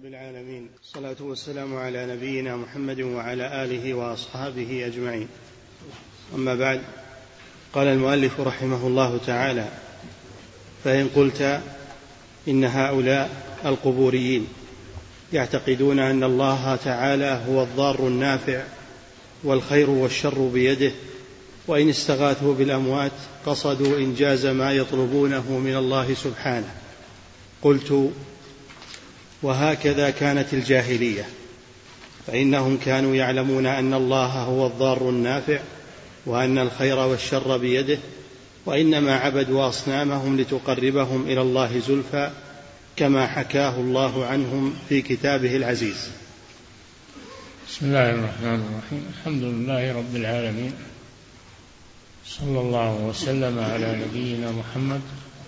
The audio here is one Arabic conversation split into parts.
رب العالمين، الصلاة والسلام على نبينا محمد وعلى آله وأصحابه أجمعين. أما بعد، قال المؤلف رحمه الله تعالى: فإن قلت إن هؤلاء القبوريين يعتقدون أن الله تعالى هو الضار النافع والخير والشر بيده، وإن استغاثوا بالأموات قصدوا إنجاز ما يطلبونه من الله سبحانه، قلت: وهكذا كانت الجاهلية، فإنهم كانوا يعلمون أن الله هو الضار النافع وأن الخير والشر بيده، وإنما عبدوا أصنامهم لتقربهم إلى الله زلفى، كما حكاه الله عنهم في كتابه العزيز. بسم الله الرحمن الرحيم. الحمد لله رب العالمين، صلى الله وسلم على نبينا محمد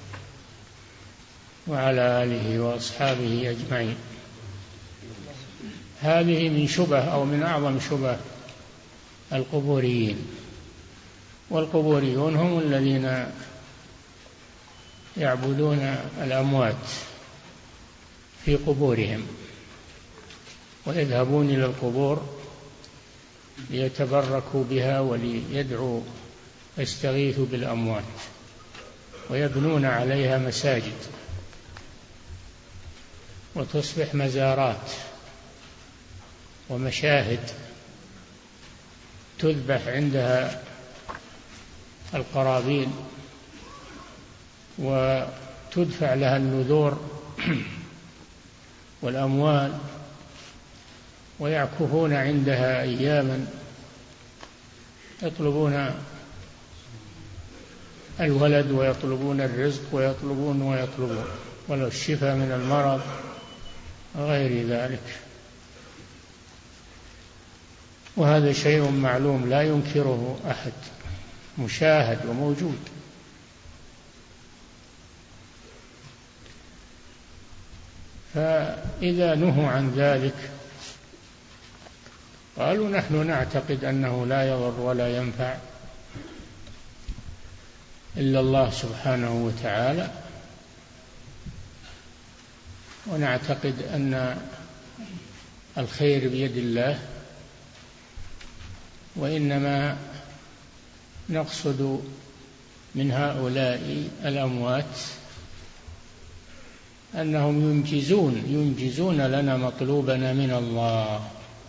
وعلى آله وأصحابه أجمعين. هذه من شبه أو من أعظم شبه القبوريين، والقبوريون هم الذين يعبدون الأموات في قبورهم، ويذهبون إلى القبور ليتبركوا بها وليدعوا يستغيثوا بالأموات، ويبنون عليها مساجد وتصبح مزارات ومشاهد تذبح عندها القرابين وتدفع لها النذور والأموال، ويعكفون عندها أياما يطلبون الولد ويطلبون الرزق ويطلبون ولو الشفاء من المرض وغير ذلك. وهذا شيء معلوم لا ينكره أحد، مشاهد وموجود. فإذا نهوا عن ذلك قالوا: نحن نعتقد أنه لا يضر ولا ينفع إلا الله سبحانه وتعالى، ونعتقد أن الخير بيد الله، وإنما نقصد من هؤلاء الأموات أنهم ينجزون لنا مطلوبنا من الله،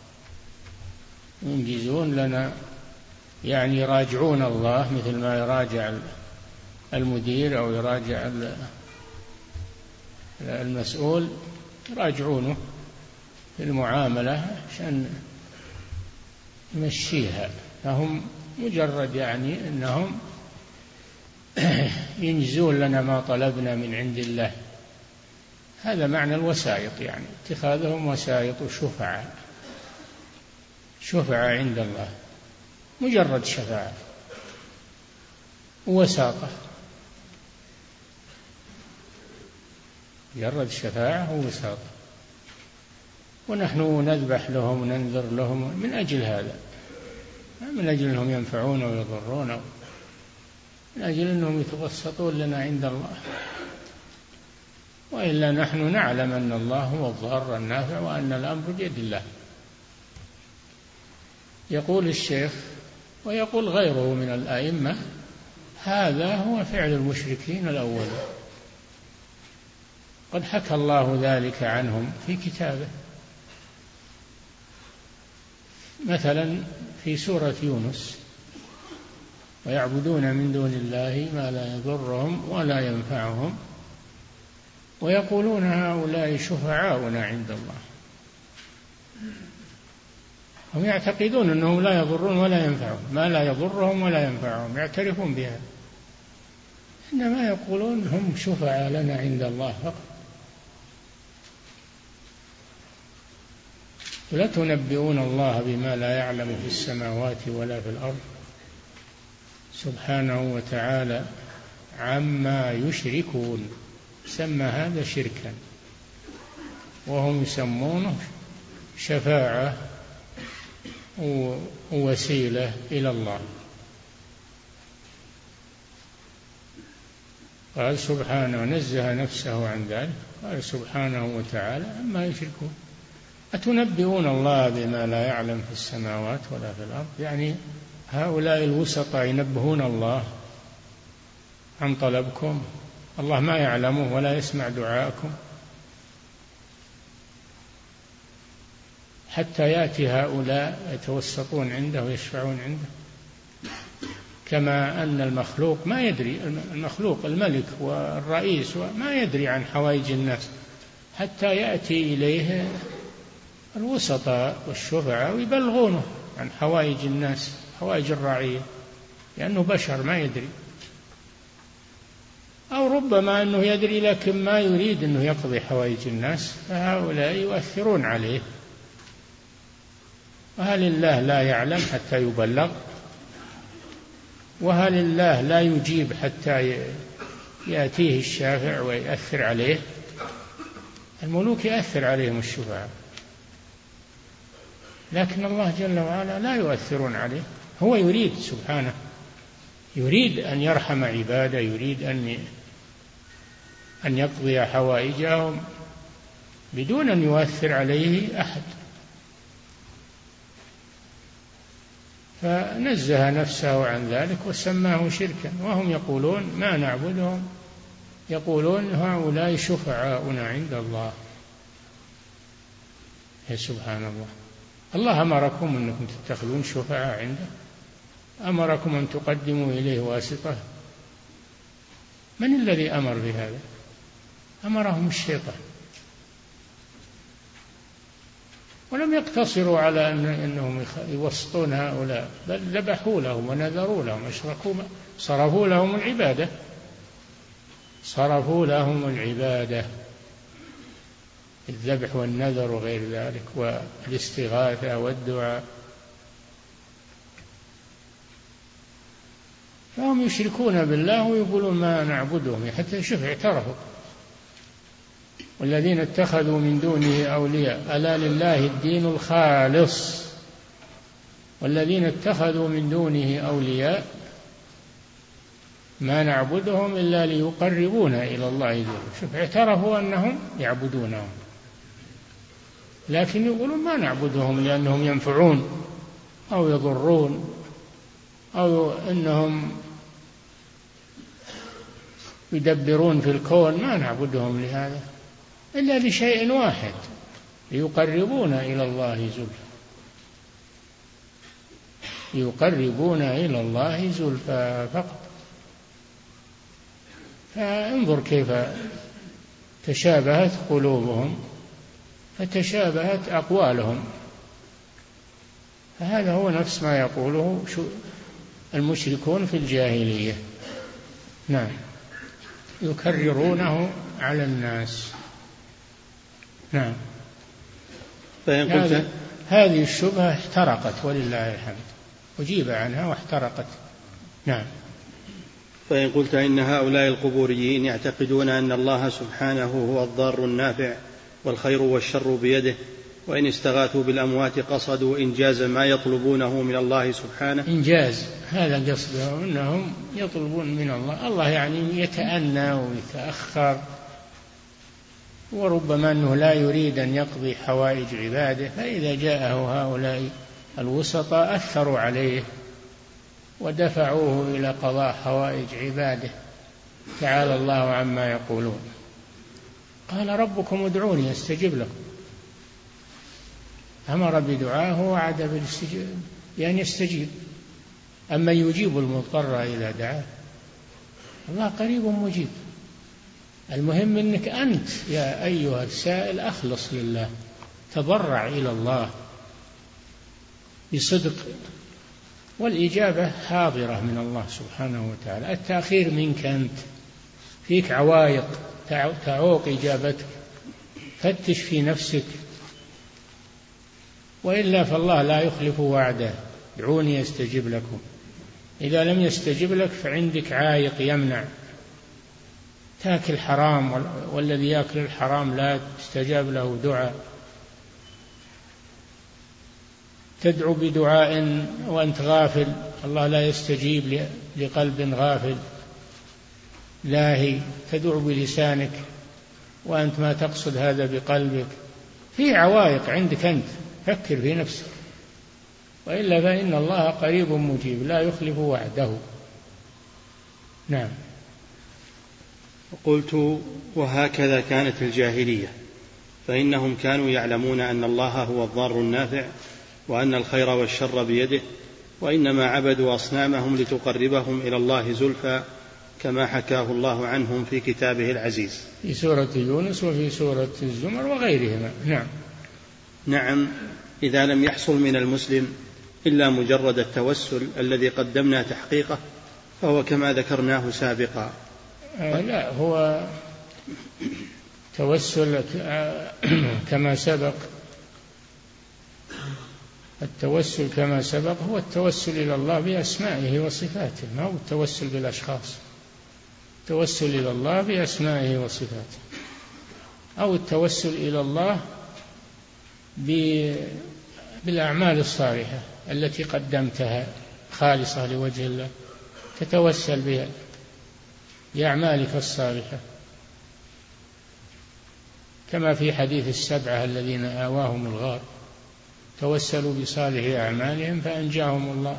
ينجزون لنا، يعني يراجعون الله مثل ما يراجع المدير أو يراجع المسؤول، يراجعونه في المعاملة عشان يمشيها. فهم مجرد يعني أنهم ينجزون لنا ما طلبنا من عند الله. هذا معنى الوسائط، يعني اتخاذهم وسائط شفعاء عند الله، مجرد شفاعة ووساطة، مجرد شفاعة ووساطة. ونحن نذبح لهم وننذر لهم من أجل هذا، من أجل أنهم ينفعون ويضرون، من أجل أنهم يتوسطون لنا عند الله. وإلا نحن نعلم أن الله هو الضار النافع وأن الأمر بيد الله. يقول الشيخ ويقول غيره من الأئمة: هذا هو فعل المشركين الأول، قد حكى الله ذلك عنهم في كتابه، مثلا في سورة يونس: ويعبدون من دون الله ما لا يضرهم ولا ينفعهم ويقولون هؤلاء شفعاؤنا عند الله. هم يعتقدون أنهم لا يضرون ولا ينفعون، ما لا يضرهم ولا ينفعهم، يعترفون بها، إنما يقولون هم شفعاء لنا عند الله فقط. لا تنبئون الله بما لا يعلم في السماوات ولا في الأرض سبحانه وتعالى عما يشركون. سمى هذا شركا، وهم يسمونه شفاعة ووسيلة إلى الله. قال سبحانه، نزه نفسه عن ذلك، قال سبحانه وتعالى عما يشركون. أتنبئون الله بما لا يعلم في السماوات ولا في الأرض؟ يعني هؤلاء الوسطاء ينبهون الله عن طلبكم، الله ما يعلمه ولا يسمع دعاءكم حتى يأتي هؤلاء يتوسطون عنده ويشفعون عنده. كما أن المخلوق ما يدري، المخلوق الملك والرئيس ما يدري عن حوائج الناس حتى يأتي إليه الوسطاء والشفعاء ويبلغونه عن حوائج الناس، حوائج الرعية، لأنه بشر ما يدري، أو ربما أنه يدري لكن ما يريد أنه يقضي حوائج الناس، فهؤلاء يؤثرون عليه. وهل الله لا يعلم حتى يبلغ؟ وهل الله لا يجيب حتى يأتيه الشافع ويأثر عليه؟ الملوك يأثر عليهم الشفعاء، لكن الله جل وعلا لا يؤثرون عليه. هو يريد سبحانه، يريد أن يرحم عباده، يريد أن يقضي حوائجهم بدون أن يؤثر عليه أحد. فنزه نفسه عن ذلك وسماه شركا، وهم يقولون ما نعبدهم، يقولون هؤلاء شفعاؤنا عند الله. يا سبحان الله، الله أمركم أنكم تتخذون شفعاء عنده؟ أمركم أن تقدموا إليه واسطة؟ من الذي أمر بهذا؟ أمرهم الشيطان. ولم يقتصروا على أنهم يوسطون هؤلاء، بل ذبحوا لهم ونذروا لهم، أشركوا، صرفوا لهم العبادة، صرفوا لهم العبادة، الذبح والنذر وغير ذلك، والاستغاثة والدعاء. فهم يشركون بالله ويقولون ما نعبدهم، حتى شوف اعترفوا. والذين اتخذوا من دونه أولياء ألا لله الدين الخالص، والذين اتخذوا من دونه أولياء ما نعبدهم إلا ليقربونا إلى الله زلفى. شوف اعترفوا أنهم يعبدونهم، لكن يقولون ما نعبدهم لأنهم ينفعون أو يضرون أو أنهم يدبرون في الكون، ما نعبدهم لهذا إلا لشيء واحد، ليقربونا إلى الله زلفى، يقربونا إلى الله زلفى فقط. فانظر كيف تشابهت قلوبهم فتشابهت أقوالهم. فهذا هو نفس ما يقوله المشركون في الجاهلية. نعم، يكررونه على الناس. نعم. هذه الشبهة احترقت ولله الحمد، أجيب عنها واحترقت. نعم. فإن قلت إن هؤلاء القبوريين يعتقدون أن الله سبحانه هو الضار النافع والخير والشر بيده، وإن استغاثوا بالأموات قصدوا إنجاز ما يطلبونه من الله سبحانه. إنجاز، هذا قصدهم، أنهم يطلبون من الله. الله يعني يتأنى ويتأخر، وربما أنه لا يريد أن يقضي حوائج عباده، فإذا جاءه هؤلاء الوسطاء أثروا عليه ودفعوه إلى قضاء حوائج عباده. تعالى الله عما يقولون. قال ربكم ادعوني أستجب لكم، أمر بدعاه ووعد بالاستجابة يعني يستجيب. أما يجيب المضطر إذا دعاه، الله قريب مجيب. المهم أنك أنت يا أيها السائل أخلص لله، تضرع إلى الله بصدق، والإجابة حاضرة من الله سبحانه وتعالى. التأخير منك أنت، فيك عوائق تعوق إجابتك، فتش في نفسك، وإلا فالله لا يخلف وعده. ادعوني يستجب لكم. إذا لم يستجب لك فعندك عائق يمنع، تاكل حرام، والذي يأكل الحرام لا تستجاب له دعاء. تدعو بدعاء وأنت غافل، الله لا يستجيب لقلب غافل. لاهي تدعو بلسانك وأنت ما تقصد هذا بقلبك، في عوائق عندك أنت، فكر في نفسك، وإلا فإن الله قريب مجيب لا يخلف وعده. نعم. قلت: وهكذا كانت الجاهلية، فإنهم كانوا يعلمون أن الله هو الضار النافع وأن الخير والشر بيده، وإنما عبدوا أصنامهم لتقربهم إلى الله زلفى، كما حكاه الله عنهم في كتابه العزيز في سورة يونس وفي سورة الزمر وغيرهما. نعم. نعم، إذا لم يحصل من المسلم إلا مجرد التوسل الذي قدمنا تحقيقه فهو كما ذكرناه سابقا. لا، هو توسل كما سبق، التوسل كما سبق هو التوسل إلى الله بأسمائه وصفاته، ما هو التوسل بالأشخاص، التوسل إلى الله بأسمائه وصفاته، أو التوسل إلى الله بالأعمال الصالحة التي قدمتها خالصة لوجه الله، تتوسل بها بأعمالك الصالحة، كما في حديث السبعة الذين آواهم الغار توسلوا بصالح أعمالهم فأنجاهم الله.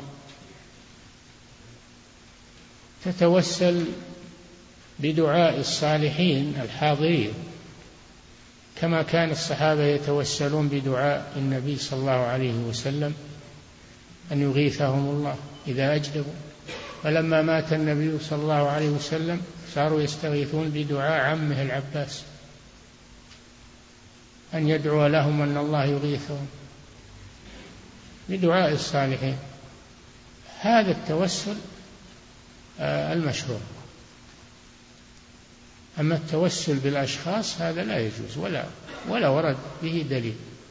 تتوسل بدعاء الصالحين الحاضرين، كما كان الصحابة يتوسلون بدعاء النبي صلى الله عليه وسلم أن يغيثهم الله إذا أجدبوا، فلما مات النبي صلى الله عليه وسلم صاروا يستغيثون بدعاء عمه العباس أن يدعو لهم أن الله يغيثهم بدعاء الصالحين. هذا التوسل المشروع. أما التوسل بالأشخاص هذا لا يجوز ولا ورد به دليل.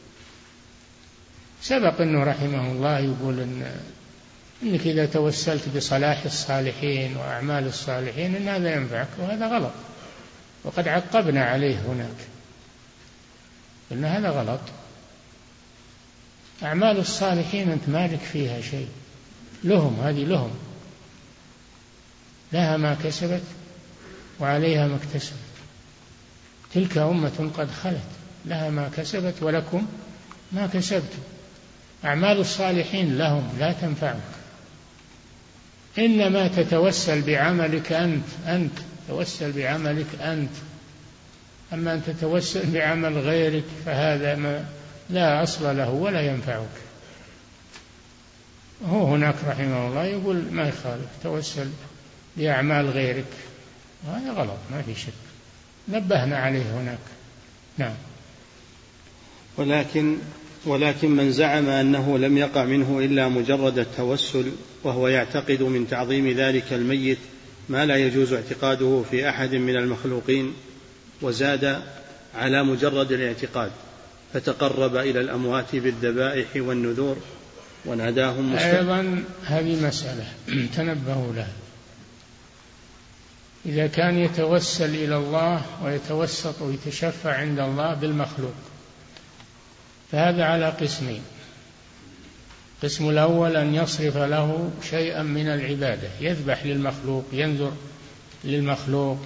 سبق أنه رحمه الله يقول إنك إذا توسلت بصلاح الصالحين وأعمال الصالحين إن هذا ينفعك، وهذا غلط، وقد عقبنا عليه هناك إن هذا غلط. أعمال الصالحين أنت مالك فيها شيء، لهم، هذه لهم، لها ما كسبت وعليها ما اكتسبت، تلك أمة قد خلت لها ما كسبت ولكم ما كسبتم. أعمال الصالحين لهم لا تنفعك، إنما تتوسل بعملك أنت توسل بعملك أنت، أما أن تتوسل بعمل غيرك فهذا ما لا أصل له ولا ينفعك. هو هناك رحمه الله يقول ما يخالف توسل بأعمال غيرك، وهذا غلط ما في شك، نبهنا عليه هناك. نعم. ولكن من زعم أنه لم يقع منه إلا مجرد التوسل وهو يعتقد من تعظيم ذلك الميت ما لا يجوز اعتقاده في أحد من المخلوقين، وزاد على مجرد الاعتقاد فتقرب إلى الأموات بالذبائح والنذور وناداهم أيضا هذه مسألة تنبهوا لها. إذا كان يتوسل إلى الله ويتوسط ويتشفع عند الله بالمخلوق فهذا على قسمين. القسم الأول أن يصرف له شيئا من العبادة، يذبح للمخلوق، ينذر للمخلوق،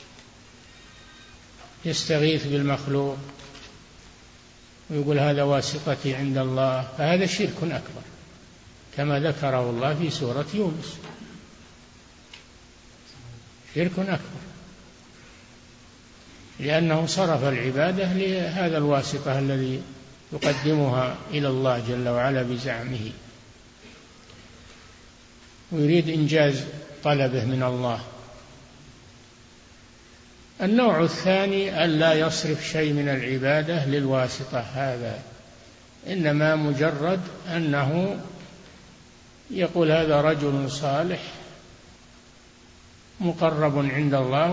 يستغيث بالمخلوق ويقول هذا واسطتي عند الله، فهذا شرك أكبر كما ذكره الله في سورة يونس، شرك أكبر، لأنه صرف العبادة لهذا الواسطة الذي يقدمها إلى الله جل وعلا بزعمه، ويريد إنجاز طلبه من الله. النوع الثاني أن لا يصرف شيء من العبادة للواسطة، هذا إنما مجرد أنه يقول هذا رجل صالح مقرب عند الله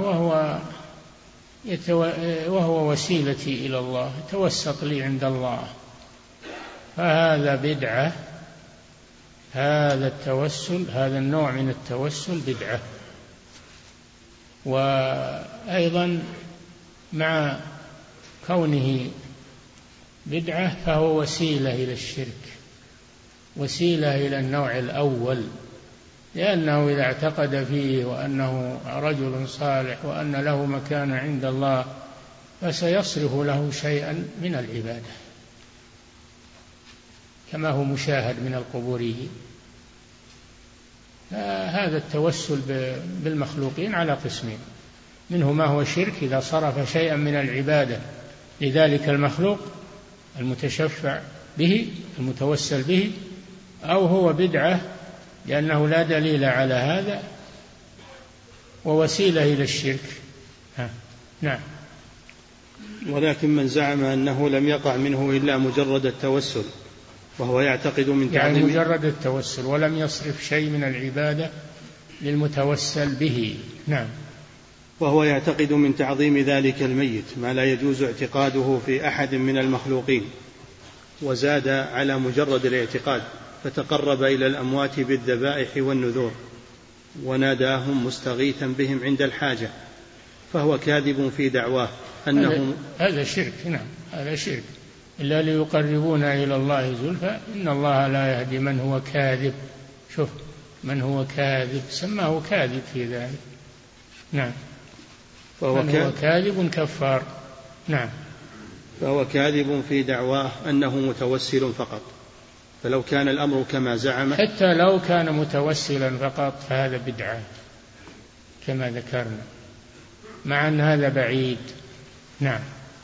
وهو وسيلتي إلى الله، توسط لي عند الله، فهذا بدعة. هذا التوسل، هذا النوع من التوسل بدعة. وأيضا مع كونه بدعة فهو وسيلة إلى الشرك، وسيلة إلى النوع الأول لأنه إذا اعتقد فيه وأنه رجل صالح وأن له مكان عند الله فسيصرف له شيئا من العبادة كما هو مشاهد من القبوريين. هذا التوسل بالمخلوقين على قسمين: منه ما هو شرك إذا صرف شيئا من العبادة لذلك المخلوق المتشفع به المتوسل به، أو هو بدعة لأنه لا دليل على هذا ووسيلة إلى الشرك. نعم. ولكن من زعم أنه لم يقع منه إلا مجرد التوسل وهو يعتقد من تعظيم، يعني مجرد التوسل ولم يصرف شيء من العبادة للمتوسل به. نعم. وهو يعتقد من تعظيم ذلك الميت ما لا يجوز اعتقاده في أحد من المخلوقين، وزاد على مجرد الاعتقاد فتقرب إلى الأموات بالذبائح والنذور وناداهم مستغيثا بهم عند الحاجة، فهو كاذب في دعواه أنه هذا شرك. نعم، هذا شرك. إلا ليقربونا إلى الله زلفى إن الله لا يهدي من هو كاذب. شوف، من هو كاذب سماه كاذب في ذلك. نعم. هو كاذب كفار. نعم. فهو كاذب في دعواه أنه متوسل فقط، فلو كان الأمر كما زعم، حتى لو كان متوسلا فقط فهذا بدعة كما ذكرنا، مع أن هذا بعيد. نعم.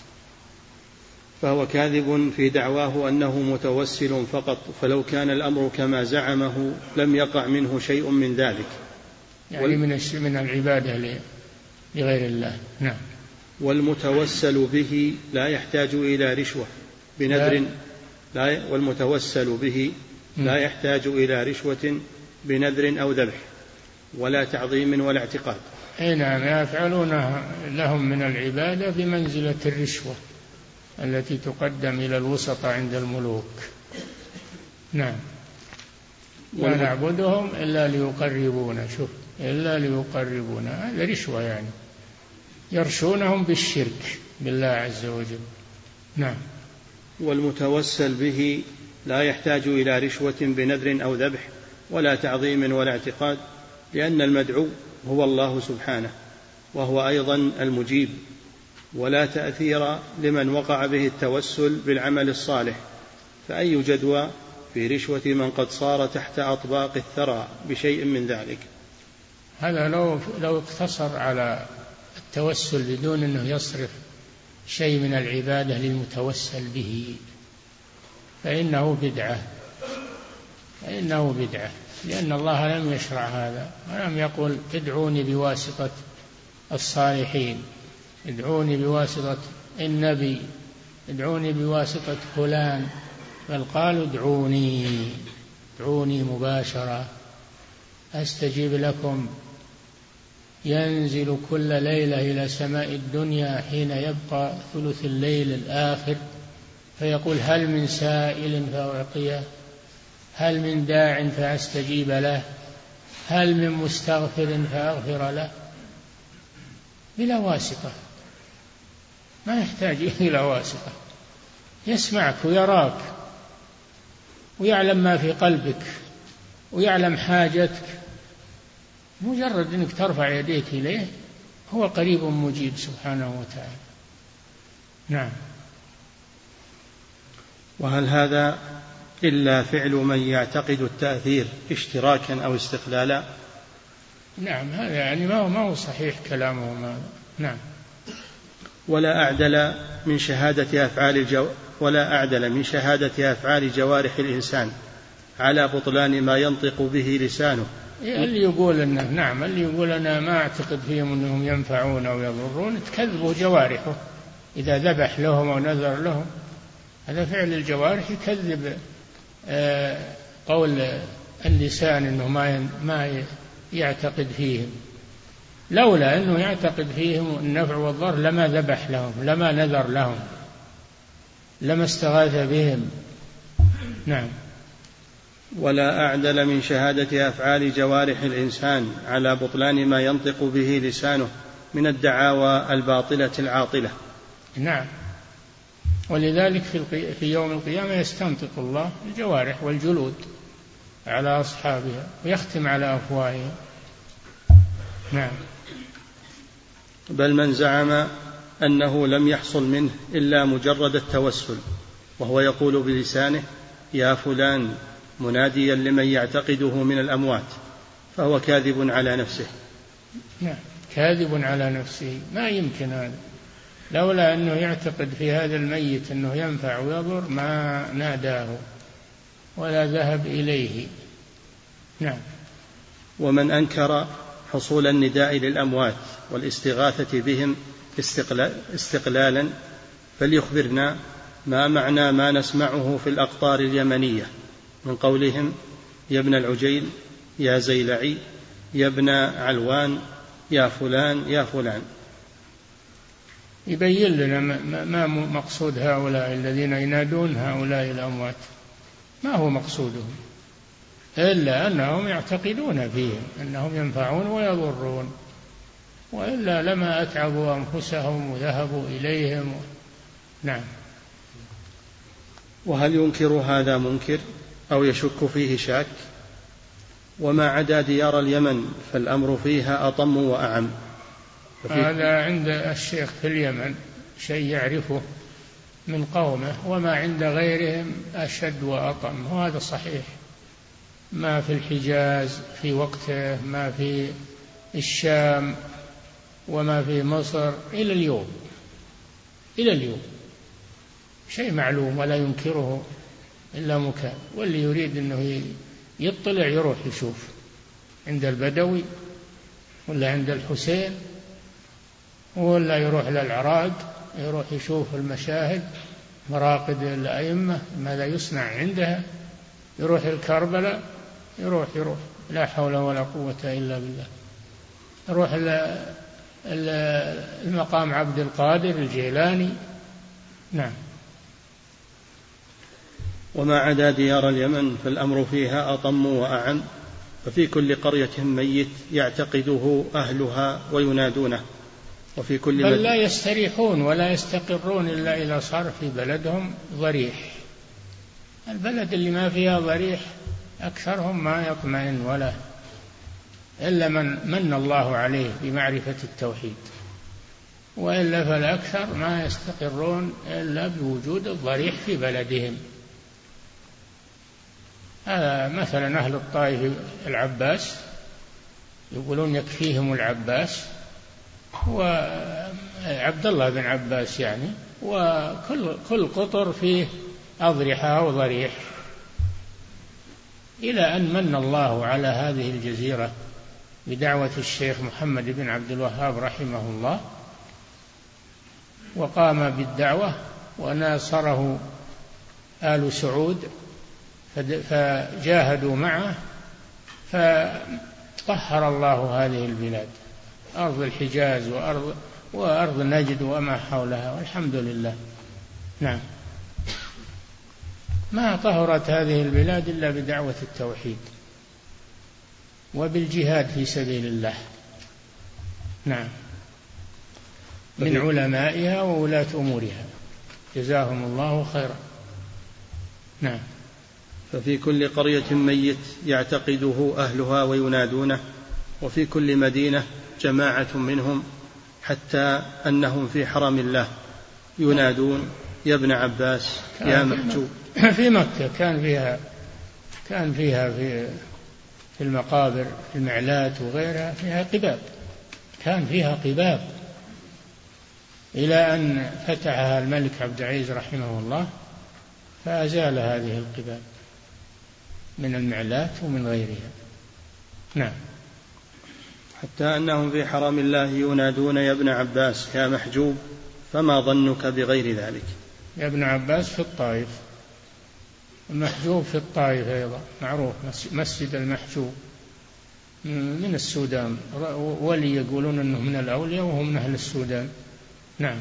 فهو كاذب في دعواه أنه متوسل فقط، فلو كان الأمر كما زعمه لم يقع منه شيء من ذلك، يعني من العبادة لغير الله. نعم. والمتوسل به لا يحتاج إلى رشوة بنذر والمتوسل به لا يحتاج إلى رشوة بنذر أو ذبح ولا تعظيم ولا اعتقاد. نعم، يفعلونها لهم من العبادة بمنزلة الرشوة التي تقدم إلى الوسطى عند الملوك. نعم. لا نعبدهم إلا ليقربونا، شوف، إلا ليقربونا، هذا رشوة، يعني يرشونهم بالشرك بالله عز وجل. نعم. والمتوسل به لا يحتاج إلى رشوة بنذر أو ذبح ولا تعظيم ولا اعتقاد، لأن المدعو هو الله سبحانه وهو أيضا المجيب، ولا تأثير لمن وقع به التوسل بالعمل الصالح، فأي جدوى في رشوة من قد صار تحت أطباق الثرى بشيء من ذلك. هذا لو اقتصر على التوسل بدون أنه يصرف شيء من العبادة للمتوسل به فإنه بدعة، لأن الله لم يشرع هذا، ولم يقل ادعوني بواسطة الصالحين، ادعوني بواسطة النبي، ادعوني بواسطة فلان، بل قالوا ادعوني مباشرة أستجيب لكم. ينزل كل ليلة إلى سماء الدنيا حين يبقى ثلث الليل الآخر فيقول هل من سائل فأعطيه، هل من داع فأستجيب له، هل من مستغفر فأغفر له، بلا واسطة، ما يحتاج إلى واسطة، يسمعك ويراك ويعلم ما في قلبك ويعلم حاجتك، مجرد أنك ترفع يديك إليه هو قريب مجيب سبحانه وتعالى. نعم. وهل هذا إلا فعل من يعتقد التأثير اشتراكا أو استقلالا؟ نعم، هذا يعني ما هو صحيح كلامه. نعم. ولا أعدل من شهادة أفعال جوارح الإنسان على بطلان ما ينطق به لسانه. اللي يقول أنه نعم، اللي يقول أنا ما أعتقد فيهم أنهم ينفعون أو يضرون، تكذبوا جوارحه إذا ذبح لهم أو نذر لهم، هذا فعل الجوارح يكذب قول اللسان أنه ما يعتقد فيهم. لولا أنه يعتقد فيهم النفع والضر لما ذبح لهم، لما نذر لهم، لما استغاث بهم. نعم. ولا أعدل من شهادة أفعال جوارح الإنسان على بطلان ما ينطق به لسانه من الدعاوى الباطلة العاطلة. نعم. ولذلك في يوم القيامة يستنطق الله الجوارح والجلود على أصحابها ويختم على أفواههم. نعم. بل من زعم أنه لم يحصل منه إلا مجرد التوسل، وهو يقول بلسانه يا فلان مناديا لمن يعتقده من الأموات، فهو كاذب على نفسه. نعم، كاذب على نفسه، ما يمكن هذا. لولا أنه يعتقد في هذا الميت أنه ينفع ويضر ما ناداه ولا ذهب إليه. نعم. ومن أنكر حصول النداء للأموات والاستغاثة بهم استقلالا فليخبرنا ما معنى ما نسمعه في الأقطار اليمنية من قولهم يا ابن العجيل، يا زيلعي، يا ابن علوان، يا فلان يا فلان. يبين لنا ما مقصود هؤلاء الذين ينادون هؤلاء الأموات، ما هو مقصودهم إلا أنهم يعتقدون فيهم أنهم ينفعون ويضرون، وإلا لما أتعبوا أنفسهم وذهبوا إليهم. نعم. وهل ينكر هذا منكر أو يشك فيه شاك؟ وما عدا ديار اليمن فالأمر فيها أطم وأعم. هذا عند الشيخ في اليمن شيء يعرفه من قومه، وما عند غيرهم أشد وأطم، وهذا صحيح. ما في الحجاز في وقته، ما في الشام، وما في مصر إلى اليوم شيء معلوم ولا ينكره إلا مكان. واللي يريد أنه يطلع يروح يشوف عند البدوي ولا عند الحسين، ولا يروح للعراق يروح يشوف المشاهد مراقد الأئمة ماذا يصنع عندها، يروح الكربلاء يروح لا حول ولا قوة إلا بالله، يروح المقام عبد القادر الجيلاني. نعم. وما عدا ديار اليمن فالأمر فيها أطم وأعم، ففي كل قرية ميت يعتقده أهلها وينادونه، وفي كل بل لا يستريحون ولا يستقرون إلا إذا صار في بلدهم ضريح. البلد اللي ما فيها ضريح أكثرهم ما يطمئن ولا إلا من الله عليه بمعرفة التوحيد، وإلا فالأكثر ما يستقرون إلا بوجود الضريح في بلدهم. مثلا أهل الطائف العباس يقولون يكفيهم العباس وعبد الله بن عباس يعني، وكل قطر فيه أضرحة وضريح، إلى أن من الله على هذه الجزيرة بدعوة الشيخ محمد بن عبد الوهاب رحمه الله، وقام بالدعوة وناصره آل سعود فجاهدوا معه، فطهر الله هذه البلاد، أرض الحجاز وأرض نجد وما حولها، والحمد لله. نعم. ما طهرت هذه البلاد إلا بدعوة التوحيد وبالجهاد في سبيل الله. نعم. من علمائها وولاة أمورها جزاهم الله خيرا. نعم. ففي كل قرية ميت يعتقده أهلها وينادونه، وفي كل مدينة جماعة منهم، حتى أنهم في حرم الله ينادون يا ابن عباس يا محجوب. في مكة كان فيها في المقابر في المعلات وغيرها فيها قباب، كان فيها قباب، إلى أن فتحها الملك عبد العزيز رحمه الله فأزال هذه القباب من المعلات ومن غيرها. نعم. حتى أنهم في حرم الله ينادون يا ابن عباس يا محجوب، فما ظنك بغير ذلك؟ يا ابن عباس في الطائف، المحجوب في الطائف أيضا معروف، مسجد المحجوب من السودان، ولي يقولون أنه من الأولياء وهم من أهل السودان. نعم.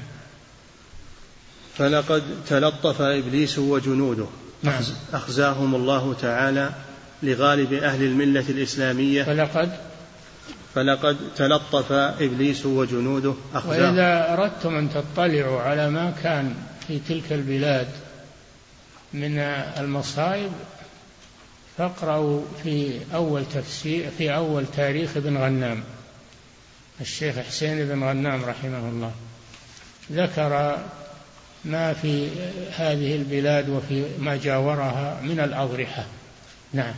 فلقد تلطف إبليس وجنوده. نعم. أخزاهم الله تعالى لغالب أهل الملة الإسلامية. فلقد تلطف إبليس وجنوده أخزاهم. وإذا أردتم أن تطلعوا على ما كان في تلك البلاد من المصائب فاقرأوا في أول تاريخ ابن غنام، الشيخ حسين بن غنام رحمه الله ذكر ما في هذه البلاد وفي ما جاورها من الأضرحة. نعم.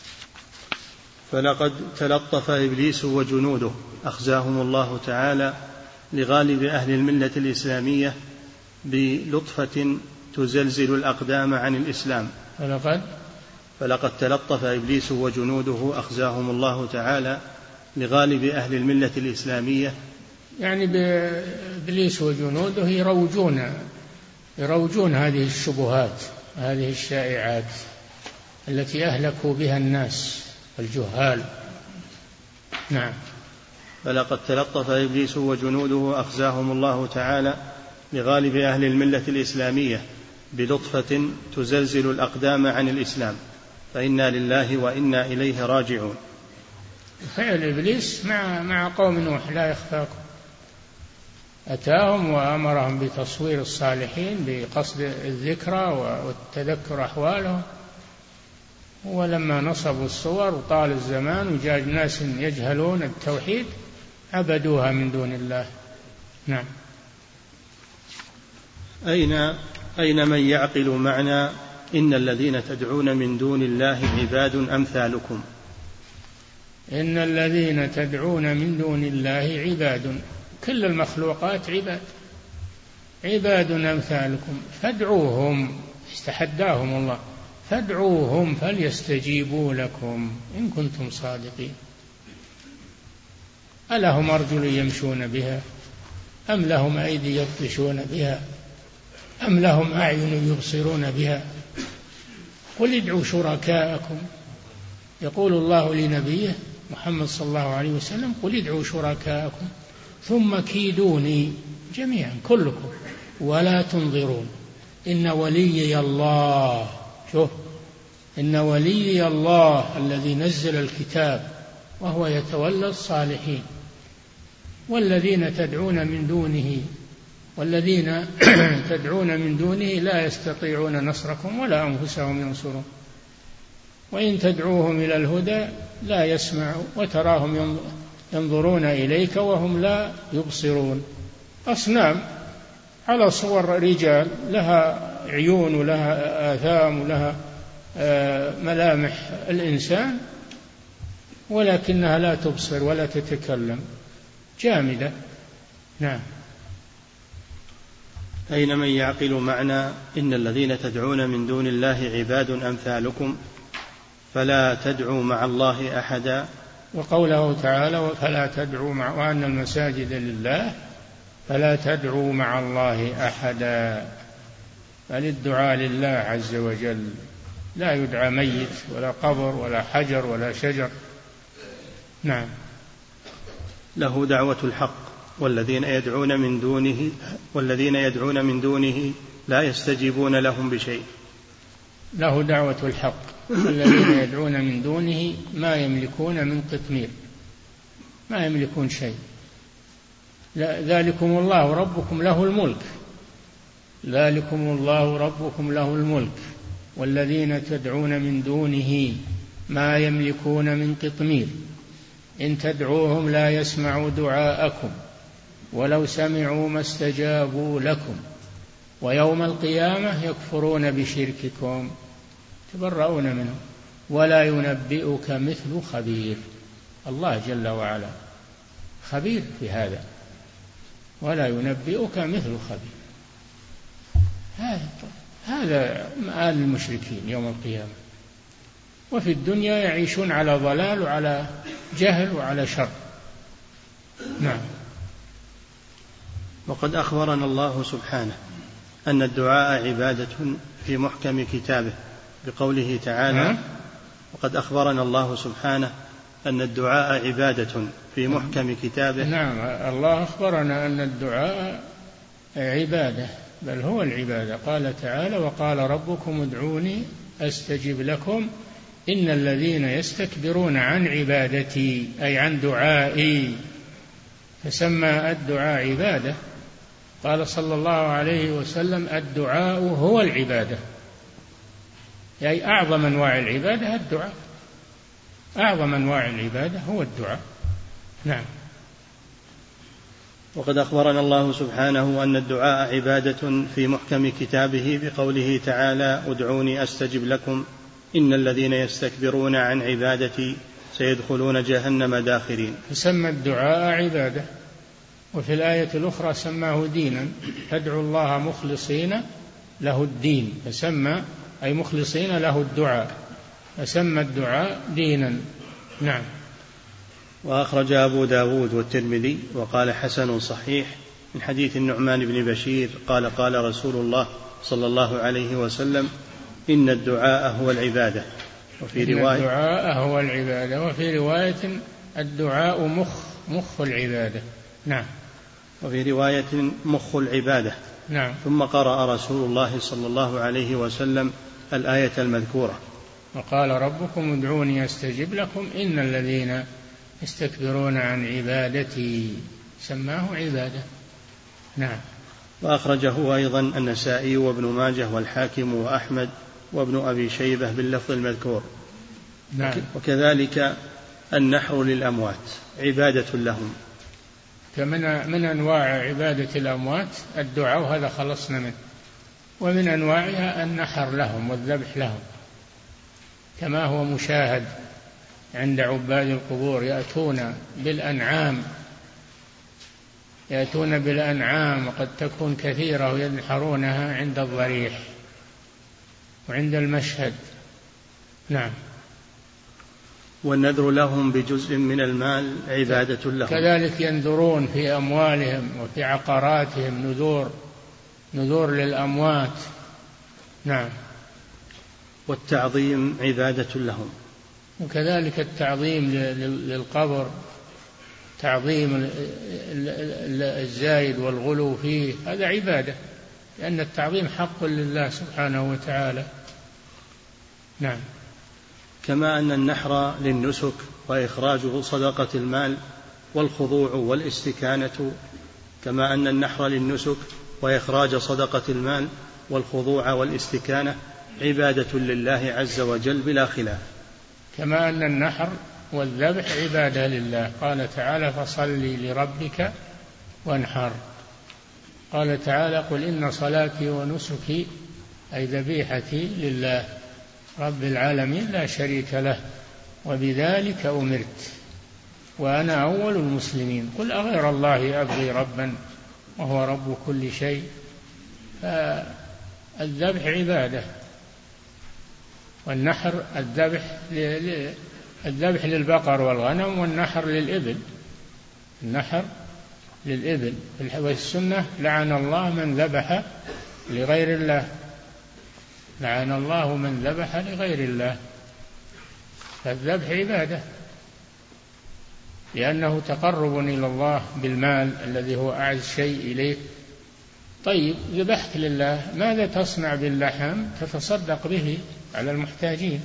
فلقد تلطف إبليس وجنوده أخزاهم الله تعالى لغالب أهل الملة الإسلامية بلطفة تزلزل الأقدام عن الإسلام. فلقد تلطف إبليس وجنوده أخزاهم الله تعالى لغالب أهل الملة الإسلامية، يعني بإبليس وجنوده يروجون هذه الشبهات، هذه الشائعات التي أهلكوا بها الناس الجهال. نعم. فلقد تلطف إبليس وجنوده أخزاهم الله تعالى لغالب أهل الملة الإسلامية بلطفة تزلزل الأقدام عن الإسلام، فإنا لله وإنا إليه راجعون. فعل إبليس مع قوم نوح لا يخفاكم، أتاهم وأمرهم بتصوير الصالحين بقصد الذكرى والتذكر أحوالهم، ولما نصبوا الصور وطال الزمان وجاء ناس يجهلون التوحيد عبدوها من دون الله. نعم. أين من يعقل معنى إن الذين تدعون من دون الله عباد أمثالكم؟ إن الذين تدعون من دون الله عباد، كل المخلوقات عباد أمثالكم فادعوهم، استحداهم الله، فادعوهم فليستجيبوا لكم إن كنتم صادقين. ألهم أرجل يمشون بها أم لهم أيدي يبطشون بها أم لهم أعين يبصرون بها؟ قل ادعوا شركاءكم، يقول الله لنبيه محمد صلى الله عليه وسلم قل ادعوا شركاءكم ثم كيدوني جميعا كلكم ولا تنظرون إن وليي الله، شوف، إن وليي الله الذي نزل الكتاب وهو يتولى الصالحين، والذين تدعون من دونه لا يستطيعون نصركم ولا أنفسهم ينصرون، وإن تدعوهم إلى الهدى لا يسمعوا وتراهم ينظرون إليك وهم لا يبصرون. أصنام على صور رجال لها عيون ولها آثام ولها ملامح الإنسان، ولكنها لا تبصر ولا تتكلم، جامدة. نعم. أين من يعقل معنى إن الذين تدعون من دون الله عباد أمثالكم فلا تدعوا مع الله أحدا، وقوله تعالى فلا تدعوا وأن المساجد لله فلا تدعوا مع الله أحدا، فللدعاء لله عز وجل، لا يدعى ميت ولا قبر ولا حجر ولا شجر. نعم. له دعوة الحق والذين يدعون من دونه لا يستجيبون لهم بشيء. له دعوة الحق والذين يدعون من دونه ما يملكون من قطمير، ما يملكون شيء. ذلكم الله ربكم له الملك، ذلكم الله ربكم له الملك والذين تدعون من دونه ما يملكون من قطمير إن تدعوهم لا يسمعوا دعاءكم ولو سمعوا ما استجابوا لكم ويوم القيامة يكفرون بشرككم تبرؤون منهم ولا ينبئك مثل خبير. الله جل وعلا خبير في هذا، ولا ينبئك مثل خبير. هذا مآل المشركين يوم القيامة، وفي الدنيا يعيشون على ضلال وعلى جهل وعلى شر. نعم. وقد أخبرنا الله سبحانه أن الدعاء عبادة في محكم كتابه بقوله تعالى وقد أخبرنا الله سبحانه أن الدعاء عبادة في محكم كتابه. نعم، الله أخبرنا أن الدعاء عبادة، بل هو العبادة. قال تعالى وقال ربكم ادعوني أستجب لكم إن الذين يستكبرون عن عبادتي أي عن دعائي، فسمى الدعاء عبادة. قال صلى الله عليه وسلم الدعاء هو العبادة، أي أعظم أنواع العبادة الدعاء، أعظم أنواع العبادة هو الدعاء. نعم. وقد أخبرنا الله سبحانه أن الدعاء عبادة في محكم كتابه بقوله تعالى: ادعوني أستجب لكم إن الذين يستكبرون عن عبادتي سيدخلون جهنم داخرين. فسمى الدعاء عبادة. وفي الآية الأخرى سماه دينا، فادعوا الله مخلصين له الدين، فسمى أي مخلصين له الدعاء، فسمى الدعاء دينا. نعم. وأخرج أبو داود والترمذي وقال حسن صحيح من حديث النعمان بن بشير قال: قال رسول الله صلى الله عليه وسلم: إن الدعاء هو العبادة. وفي رواية الدعاء هو العبادة، وفي رواية الدعاء مخ العبادة. نعم. وفي رواية مخ العبادة. نعم. ثم قرأ رسول الله صلى الله عليه وسلم الآية المذكورة: وقال ربكم ادعوني أستجب لكم إن الذين يستكبرون عن عبادتي، سماه عبادة. نعم. وأخرجه أيضا النسائي وابن ماجه والحاكم وأحمد وابن أبي شيبة باللفظ المذكور. نعم. وكذلك النحر للأموات عبادة لهم. من أنواع عبادة الأموات الدعاء، وهذا خلصنا منه. ومن أنواعها النحر لهم والذبح لهم، كما هو مشاهد عند عباد القبور، يأتون بالأنعام وقد تكون كثيرة وينحرونها عند الضريح وعند المشهد. نعم. والنذر لهم بجزء من المال عبادة لهم. كذلك ينذرون في أموالهم وفي عقاراتهم نذور للأموات. نعم. والتعظيم عبادة لهم. وكذلك التعظيم للقبر، تعظيم الزايد والغلو فيه، هذا عبادة، لأن التعظيم حق لله سبحانه وتعالى. نعم. كما أن النحر للنسك وإخراج صدقة المال والخضوع والاستكانة، كما أن النحر للنسك وإخراج صدقة المال والخضوع والاستكانة عبادة لله عز وجل بلا خلاف. كما أن النحر والذبح عبادة لله، قال تعالى: فصل لربك وانحر. قال تعالى: قل إن صلاتي ونسكي أي ذبيحتي لله رب العالمين لا شريك له وبذلك أمرت وأنا أول المسلمين. قل أغير الله أبغي ربا وهو رب كل شيء. فالذبح عبادة، والنحر الذبح للبقر والغنم، والنحر للإبل. النحر للإبل. والسنة: لعن الله من ذبح لغير الله، لعن الله من ذبح لغير الله. فالذبح عبادة، لأنه تقرب إلى الله بالمال الذي هو أعز شيء إليك. طيب، ذبحت لله، ماذا تصنع باللحم؟ تتصدق به على المحتاجين،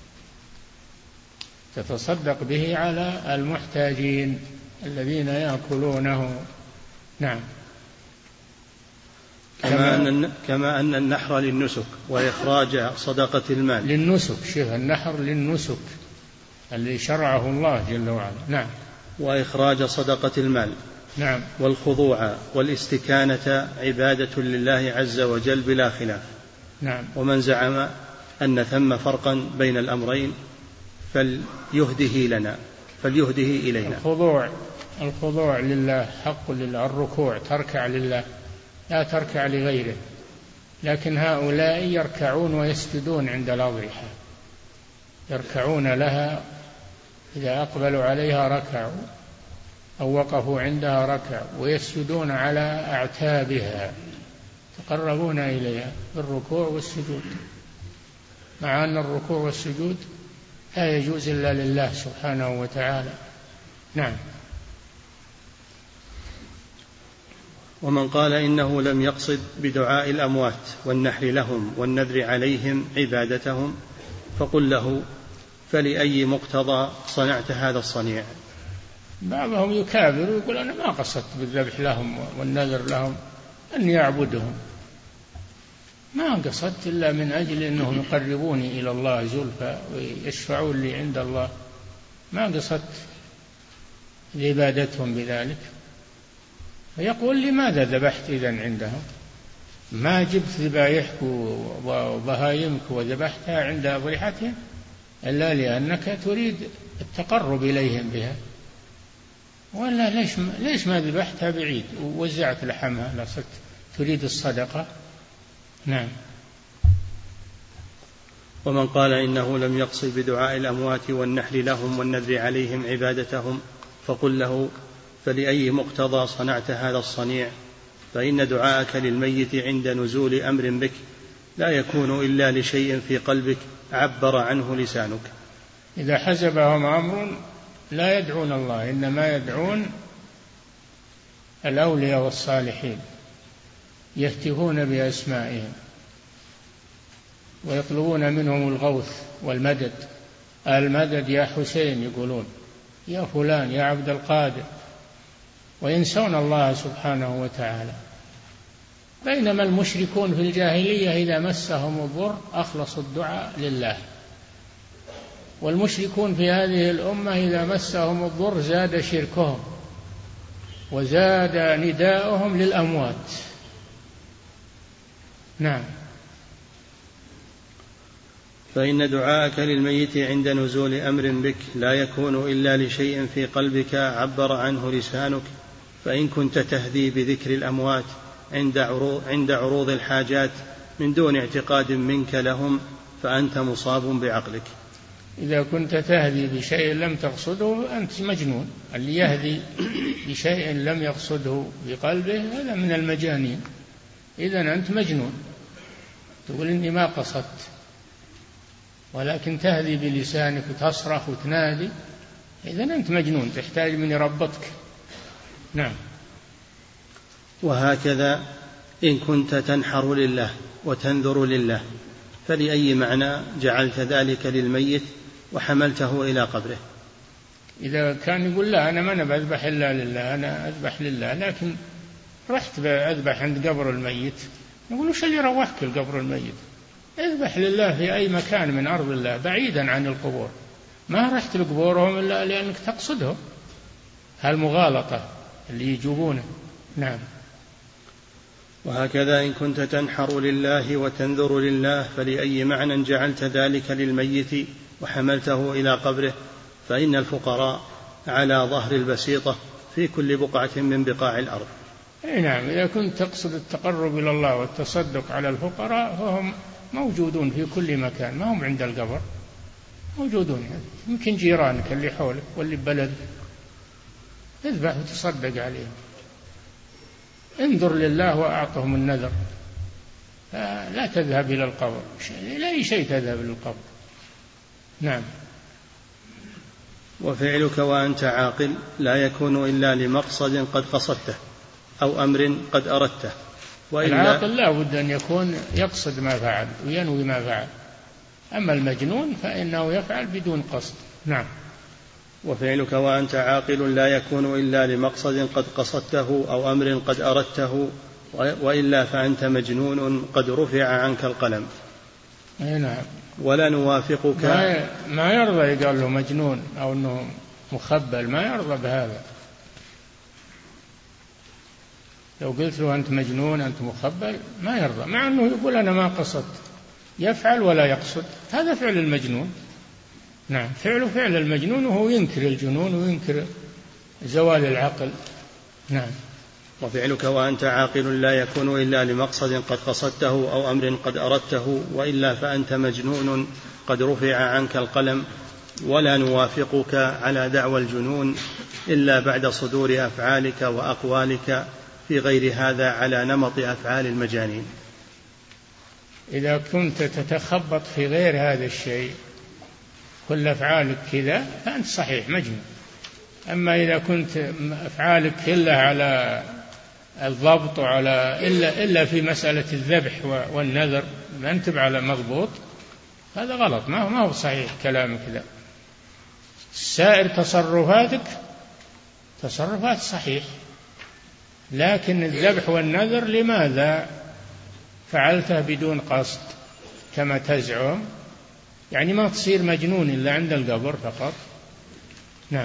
تتصدق به على المحتاجين الذين يأكلونه. نعم. كما أن النحر للنسك وإخراج صدقة المال للنسك. شوف، النحر للنسك اللي شرعه الله جل وعلا. نعم. وإخراج صدقة المال. نعم. والخضوع والاستكانة عبادة لله عز وجل بلا خلاف. نعم. ومن زعم أن ثم فرقا بين الأمرين فليهده إلينا. الخضوع لله حق لله، الركوع تركع لله لا تركع لغيره. لكن هؤلاء يركعون ويسجدون عند الأضرحة، يركعون لها، إذا أقبلوا عليها ركعوا أو وقفوا عندها ركعوا، ويسجدون على أعتابها، يتقربون إليها بالركوع والسجود، مع أن الركوع والسجود لا يجوز إلا لله سبحانه وتعالى. نعم. ومن قال إنه لم يقصد بدعاء الأموات والنحر لهم والنذر عليهم عبادتهم، فقل له: فلأي مقتضى صنعت هذا الصنيع؟ بعضهم يكابر ويقول: أنا ما قصدت بالذبح لهم والنذر لهم أن يعبدهم، ما قصدت إلا من أجل أنهم يقربوني إلى الله زلفى ويشفعون لي عند الله، ما قصدت لعبادتهم بذلك. فيقول لماذا ذبحت إذن عندهم؟ ما جبت ذبايحك وبهايمك وذبحتها عند أضرحتهم إلا لأنك تريد التقرب إليهم بها، ولا ليش ما ذبحتها بعيد ووزعت لحمها لا صرت تريد الصدقة؟ نعم. ومن قال إنه لم يقصد بدعاء الأموات والنحر لهم والنذر عليهم عبادتهم فقل له: فلأي مقتضى صنعت هذا الصنيع؟ فإن دعاءك للميت عند نزول أمر بك لا يكون إلا لشيء في قلبك عبر عنه لسانك. إذا حزبهم أمر لا يدعون الله، إنما يدعون الأولياء والصالحين، يهتفون بأسمائهم ويطلبون منهم الغوث والمدد. المدد يا حسين يقولون، يا فلان، يا عبد القادر، وينسون الله سبحانه وتعالى. بينما المشركون في الجاهلية إذا مسهم الضر أخلصوا الدعاء لله، والمشركون في هذه الأمة إذا مسهم الضر زاد شركهم وزاد نداؤهم للأموات. نعم. فإن دعاءك للميت عند نزول أمر بك لا يكون إلا لشيء في قلبك عبر عنه لسانك. فإن كنت تهدي بذكر الأموات عند عروض الحاجات من دون اعتقاد منك لهم فأنت مصاب بعقلك. إذا كنت تهدي بشيء لم تقصده أنت مجنون. اللي يهدي بشيء لم يقصده بقلبه هذا من المجانين. إذن أنت مجنون، تقول إني ما قصدت، ولكن تهدي بلسانك وتصرخ وتنادي، إذن أنت مجنون تحتاج من ربطك. نعم. وهكذا إن كنت تنحر لله وتنذر لله فلأي معنى جعلت ذلك للميت وحملته إلى قبره؟ إذا كان يقول لا أنا ما بذبح إلا لله، أنا أذبح لله، لكن رحت أذبح عند قبر الميت، يقول وش اللي روحك لقبر الميت؟ اذبح لله في أي مكان من أرض الله بعيدا عن القبور، ما رحت لقبورهم إلا لأنك تقصدهم. هالمغالطة اللي يجوبونه. نعم. وهكذا إن كنت تنحر لله وتنذر لله فلأي معنى جعلت ذلك للميت وحملته إلى قبره؟ فإن الفقراء على ظهر البسيطة في كل بقعة من بقاع الأرض. نعم. إذا كنت تقصد التقرب إلى الله والتصدق على الفقراء فهم موجودون في كل مكان، ما هم عند القبر، موجودون. يمكن جيرانك اللي حولك واللي ببلدك، اذبح وتصدق عليهم. انظر لله وأعطهم النذر، لا تذهب إلى القبر، لا أي شيء تذهب إلى القبر. نعم. وفعلك وأنت عاقل لا يكون إلا لمقصد قد قصدته أو أمر قد أردته. العاقل لا بد أن يكون يقصد ما فعل وينوي ما فعل، أما المجنون فإنه يفعل بدون قصد. نعم. وفعلك وأنت عاقل لا يكون إلا لمقصد قد قصدته أو أمر قد أردته، وإلا فأنت مجنون قد رفع عنك القلم. نعم. ولا نوافقك. ما يرضى يقال له مجنون أو أنه مخبل، ما يرضى بهذا. لو قلت له أنت مجنون أنت مخبل ما يرضى، مع أنه يقول أنا ما قصدت، يفعل ولا يقصد، هذا فعل المجنون. نعم. فعل المجنون وهو ينكر الجنون وينكر زوال العقل. نعم. وفعلك وأنت عاقل لا يكون إلا لمقصد قد قصدته أو أمر قد أردته، وإلا فأنت مجنون قد رفع عنك القلم. ولا نوافقك على دعوى الجنون إلا بعد صدور أفعالك وأقوالك في غير هذا على نمط أفعال المجانين. إذا كنت تتخبط في غير هذا الشيء كل أفعالك كذا فأنت صحيح مجنون. أما إذا كنت أفعالك كلها على الضبط وعلى إلا في مسألة الذبح والنذر ما أنت على مضبوط، هذا غلط، ما هو صحيح كلامك ذا. سائر تصرفاتك تصرفات صحيح، لكن الذبح والنذر لماذا فعلته بدون قصد كما تزعم، يعني ما تصير مجنون إلا عند القبر فقط. نعم.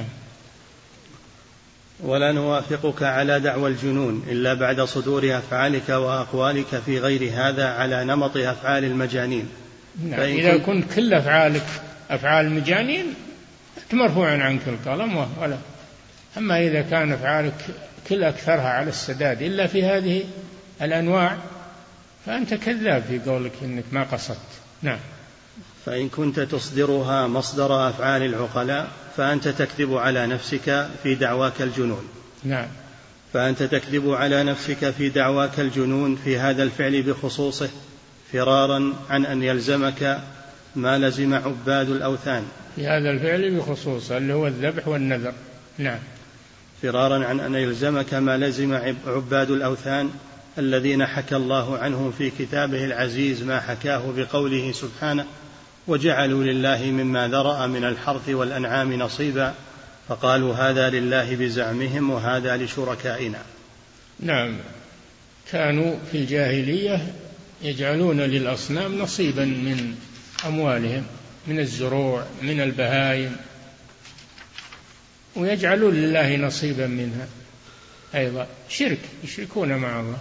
ولا نوافقك على دعوى الجنون إلا بعد صدور أفعالك وأقوالك في غير هذا على نمط أفعال المجانين. نعم. إذا كنت كل أفعالك أفعال المجانين مرفوع عنك القلم ولا. أما إذا كان أفعالك كل أكثرها على السداد إلا في هذه الأنواع فأنت كذاب في قولك إنك ما قصدت. نعم. فإن كنت تصدرها مصدر أفعال العقلاء فأنت تكذب على نفسك في دعواك الجنون. نعم. فأنت تكذب على نفسك في دعواك الجنون في هذا الفعل بخصوصه، فرارا عن أن يلزمك ما لزم عباد الأوثان. في هذا الفعل بخصوصه اللي هو الذبح والنذر. نعم. فرارا عن أن يلزمك ما لزم عباد الأوثان الذين حكى الله عنهم في كتابه العزيز ما حكاه بقوله سبحانه: وجعلوا لله مما ذرأ من الحرث والأنعام نصيبا فقالوا هذا لله بزعمهم وهذا لشركائنا. نعم. كانوا في الجاهلية يجعلون للأصنام نصيبا من أموالهم، من الزروع، من البهائم، ويجعلون لله نصيبا منها أيضا. شرك، يشركون مع الله.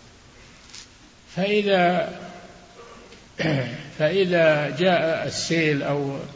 فإذا جاء السيل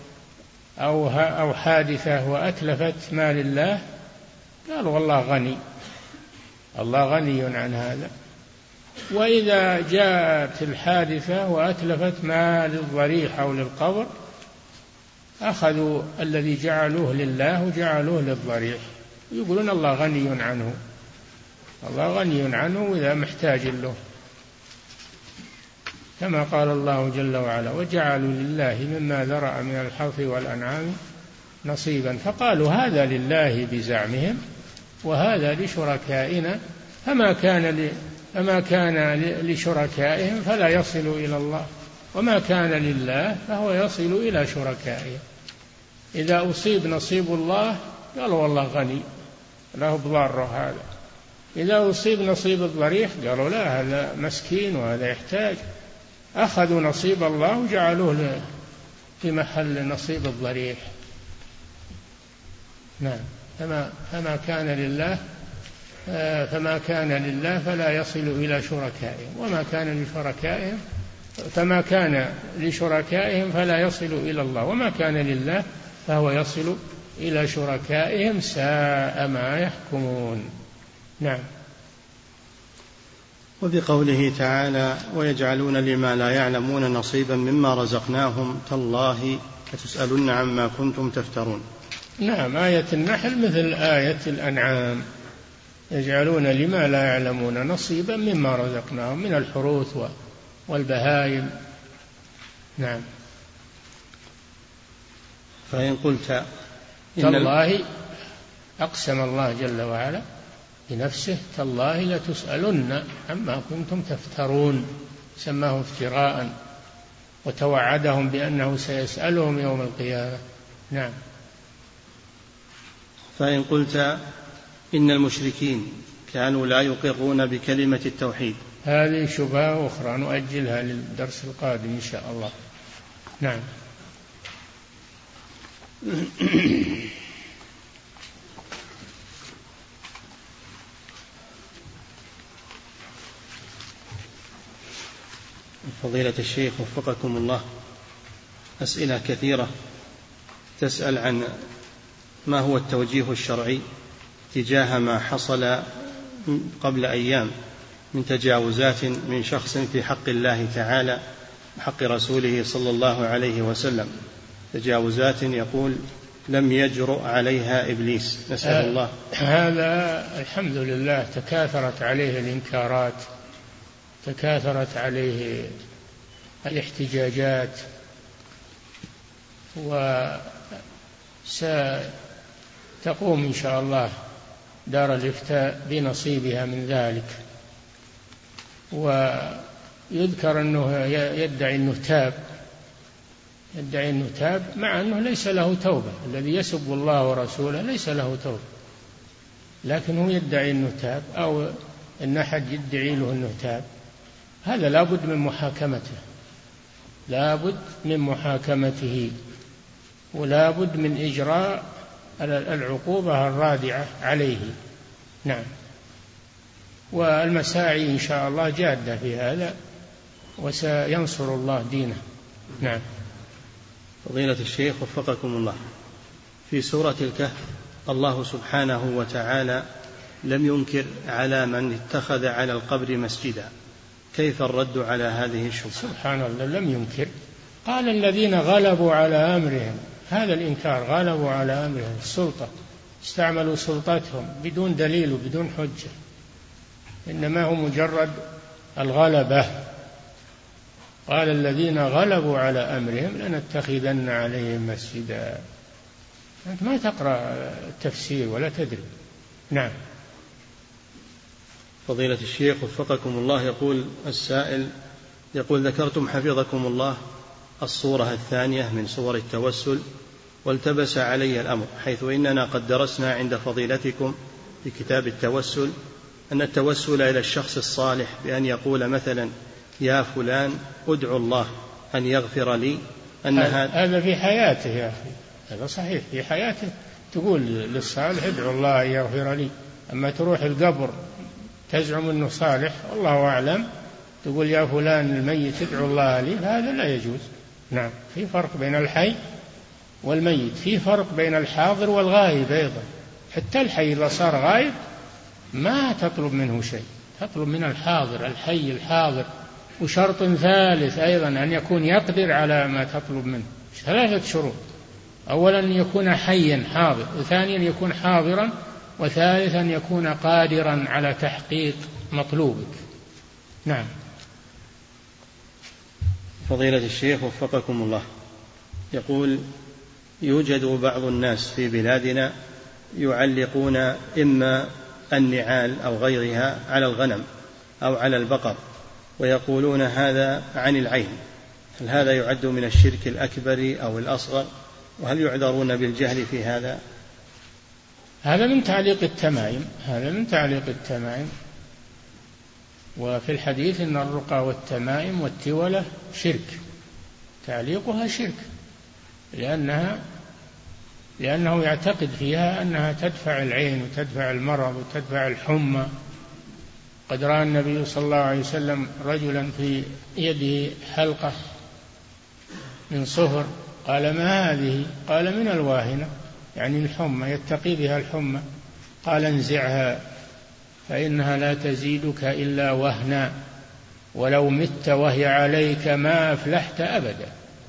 أو حادثة وأتلفت مال الله قالوا والله غني، الله غني عن هذا. وإذا جاءت الحادثة وأتلفت مال الضريح أو للقبر أخذوا الذي جعلوه لله وجعلوه للضريح، يقولون الله غني عنه، الله غني عنه إذا محتاج له، كما قال الله جل وعلا: وجعلوا لله مما ذرأ من الحرث والأنعام نصيبا فقالوا هذا لله بزعمهم وهذا لشركائنا فما كان لشركائهم فلا يصل إلى الله وما كان لله فهو يصل إلى شركائهم. إذا أصيب نصيب الله قالوا والله غني له بضاره هذا، إذا أصيب نصيب الضريح قالوا لا هذا مسكين وهذا يحتاج، أخذوا نصيب الله وجعلوه في محل نصيب الضريح. نعم. فما كان لله فلا يصل إلى شركائهم فما كان لشركائهم فلا يصل إلى الله وما كان لله فهو يصل إلى شركائهم ساء ما يحكمون. نعم. وبقوله تعالى: ويجعلون لما لا يعلمون نصيبا مما رزقناهم تالله لتسألن عما كنتم تفترون. نعم. آية النحل مثل آية الأنعام، يجعلون لما لا يعلمون نصيبا مما رزقناهم من الحروث والبهائم. نعم. فإن قلت تالله، أقسم الله جل وعلا بنفسه: تالله لتسألن عما كنتم تفترون، سماه افتراء وتوعدهم بأنه سيسألهم يوم القيامة. نعم. فإن قلت إن المشركين كانوا لا يقرون بكلمة التوحيد، هذه شبهة أخرى نؤجلها للدرس القادم إن شاء الله. نعم. فضيلة الشيخ وفقكم الله، أسئلة كثيرة تسأل عن ما هو التوجيه الشرعي تجاه ما حصل قبل أيام من تجاوزات من شخص في حق الله تعالى وحق رسوله صلى الله عليه وسلم، تجاوزات يقول لم يجرؤ عليها إبليس، نسأل الله. هذا الحمد لله تكاثرت عليه الإنكارات، تكاثرت عليه الاحتجاجات، وستقوم إن شاء الله دار الإفتاء بنصيبها من ذلك. ويذكر أنه يدعي أنه تاب مع أنه ليس له توبة، الذي يسب الله ورسوله ليس له توبة، لكنه يدعي أنه تاب، أو أن أحد يدعي له أنه تاب. هذا لابد من محاكمته، لابد من محاكمته، ولابد من إجراء العقوبة الرادعة عليه. نعم. والمساعي إن شاء الله جادة في هذا، وسينصر الله دينه. نعم. فضيلة الشيخ وفقكم الله، في سورة الكهف الله سبحانه وتعالى لم ينكر على من اتخذ على القبر مسجدا، كيف الرد على هذه الشبهة؟ سبحان الله، لم ينكر، قال الذين غلبوا على أمرهم، هذا الإنكار، غلبوا على أمرهم، السلطة، استعملوا سلطتهم بدون دليل وبدون حجة، إنما هو مجرد الغلبة. قال الذين غلبوا على أمرهم لنتخذن عليهم مسجدا. أنت ما تقرأ التفسير ولا تدري. نعم. فضيلة الشيخ وفقكم الله، يقول السائل، يقول ذكرتم حفظكم الله الصورة الثانية من صور التوسل، والتبس علي الأمر، حيث إننا قد درسنا عند فضيلتكم في كتاب التوسل أن التوسل إلى الشخص الصالح بأن يقول مثلا يا فلان ادعو الله أن يغفر لي، أن هذا في حياته يا أخي، هذا صحيح في حياته، تقول للصالح ادعو الله أن يغفر لي. أما تروح القبر تزعم أنه صالح والله أعلم تقول يا فلان الميت ادعو الله لي، هذا لا يجوز. نعم. في فرق بين الحي والميت، في فرق بين الحاضر والغائب أيضا. حتى الحي إذا صار غائب ما تطلب منه شيء، تطلب من الحاضر، الحي الحاضر. وشرط ثالث أيضا أن يكون يقدر على ما تطلب منه، 3 شروط: أولا أن يكون حيا حاضر، وثانيا يكون حاضرا، وثالثا يكون قادرا على تحقيق مطلوبك. نعم. فضيلة الشيخ وفقكم الله، يقول يوجد بعض الناس في بلادنا يعلقون إما النعال أو غيرها على الغنم أو على البقر، ويقولون هذا عن العين، هل هذا يعد من الشرك الأكبر أو الأصغر؟ وهل يعذرون بالجهل في هذا؟ هذا من تعليق التمائم، هذا من تعليق التمائم. وفي الحديث إن الرقى والتمائم والتولة شرك، تعليقها شرك، لأنه يعتقد فيها أنها تدفع العين وتدفع المرض وتدفع الحمى. قد رأى النبي صلى الله عليه وسلم رجلا في يده حلقة من صهر، قال ما هذه؟ قال من الواهنة، يعني الحمى، يتقي بها الحمى. قال انزعها فإنها لا تزيدك إلا وهنا، ولو مت وهي عليك ما أفلحت أبدا،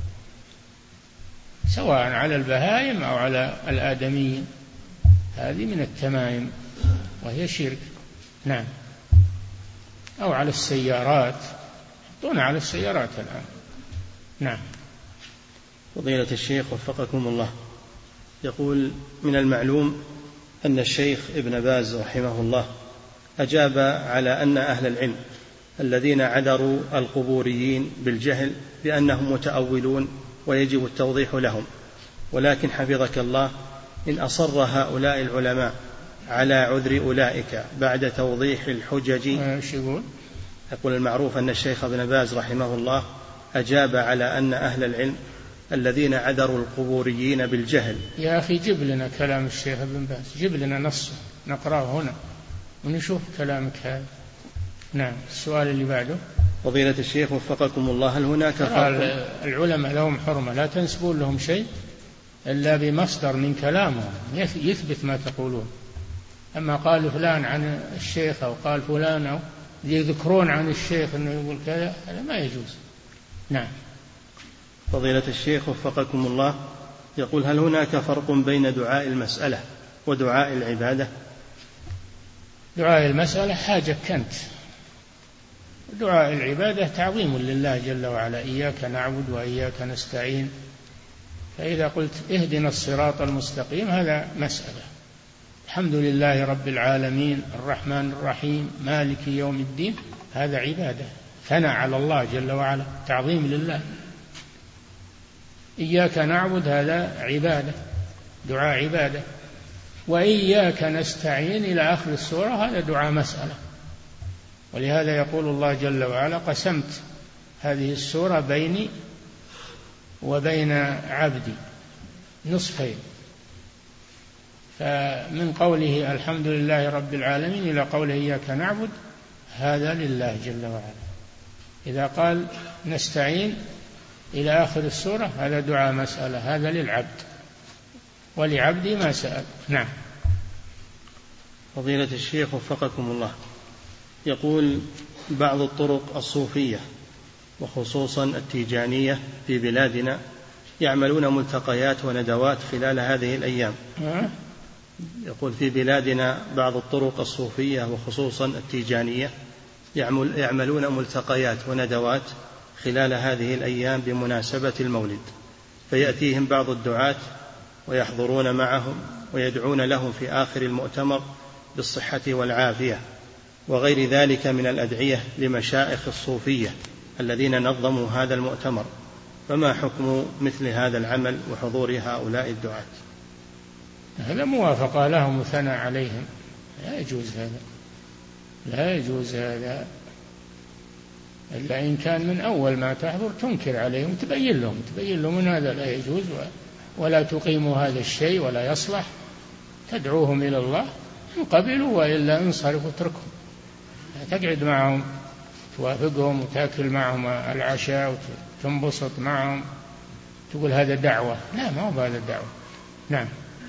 سواء على البهائم أو على الآدميين. هذه من التمائم وهي شرك. نعم. أو على السيارات، يحطون على السيارات الآن. نعم. فضيلة الشيخ وفقكم الله، يقول من المعلوم أن الشيخ ابن باز رحمه الله أجاب على أن أهل العلم الذين عذروا القبوريين بالجهل بأنهم متأولون ويجب التوضيح لهم، ولكن حفظك الله إن أصر هؤلاء العلماء على عذر أولئك بعد توضيح الحجج. يقول المعروف أن الشيخ ابن باز رحمه الله أجاب على أن أهل العلم الذين عذروا القبوريين بالجهل. يا أخي جب لنا كلام الشيخ ابن باز، جب لنا نصه نقرأه هنا ونشوف كلامك هذا. نعم. السؤال اللي بعده. فضيلة الشيخ وفقكم الله، هل هناك فرق؟ العلماء لهم حرمة، لا تنسبون لهم شيء إلا بمصدر من كلامهم يثبت ما تقولون. أما قال فلان عن الشيخ أو قال فلان أو يذكرون عن الشيخ أنه يقول كذا، هذا ما يجوز. نعم. فضيلة الشيخ وفقكم الله، يقول هل هناك فرق بين دعاء المسألة ودعاء العبادة؟ دعاء المسألة حاجة كنت، دعاء العبادة تعظيم لله جل وعلا، إياك نعبد وإياك نستعين. فإذا قلت اهدنا الصراط المستقيم هذا مسألة، الحمد لله رب العالمين الرحمن الرحيم مالك يوم الدين، هذا عبادة، ثناء على الله جل وعلا، تعظيم لله. إياك نعبد هذا عبادة، دعاء عبادة. وإياك نستعين إلى آخر السورة هذا دعاء مسألة. ولهذا يقول الله جل وعلا: قسمت هذه السورة بيني وبين عبدي نصفين. فمن قوله الحمد لله رب العالمين إلى قوله إياك نعبد، هذا لله جل وعلا. إذا قال نستعين إلى آخر السورة، هذا دعاء مسألة، هذا للعبد ولعبدي ما سأل. نعم. فضيلة الشيخ وفقكم الله، يقول: بعض الطرق الصوفية وخصوصا التيجانية في بلادنا يعملون ملتقيات وندوات خلال هذه الأيام. يقول: في بلادنا بعض الطرق الصوفية وخصوصا التيجانية يعملون ملتقيات وندوات خلال هذه الأيام بمناسبة المولد، فيأتيهم بعض الدعاة ويحضرون معهم ويدعون لهم في آخر المؤتمر بالصحة والعافية وغير ذلك من الأدعية لمشايخ الصوفية الذين نظموا هذا المؤتمر، فما حكم مثل هذا العمل وحضور هؤلاء الدعاة؟ هذا موافقة لهم وثناء عليهم، لا يجوز هذا، لا يجوز هذا إلا إن كان من أول ما تحضر تنكر عليهم تبين لهم أن هذا لا يجوز ولا تقيموا هذا الشيء ولا يصلح، تدعوهم إلى الله، إن قبلوا وإلا انصرفوا اتركهم. تقعد معهم توافقهم وتأكل معهم العشاء وتنبسط معهم تقول هذا دعوة؟ لا، ما هو هذا الدعوة. نعم.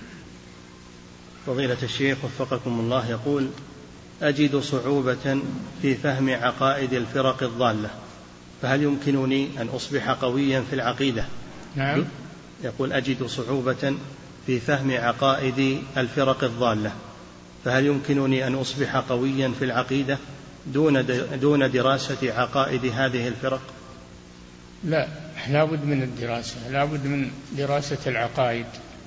فضيلة الشيخ وفقكم الله، يقول: أجد صعوبة في فهم عقائد الفرق الضالة، فهل يمكنني أن أصبح قويا في العقيدة؟ نعم. يقول: أجد صعوبة في فهم عقائد الفرق الضالة، فهل يمكنني أن أصبح قويا في العقيدة دون دراسة عقائد هذه الفرق؟ لا بد من الدراسة، لا بد من دراسة العقائد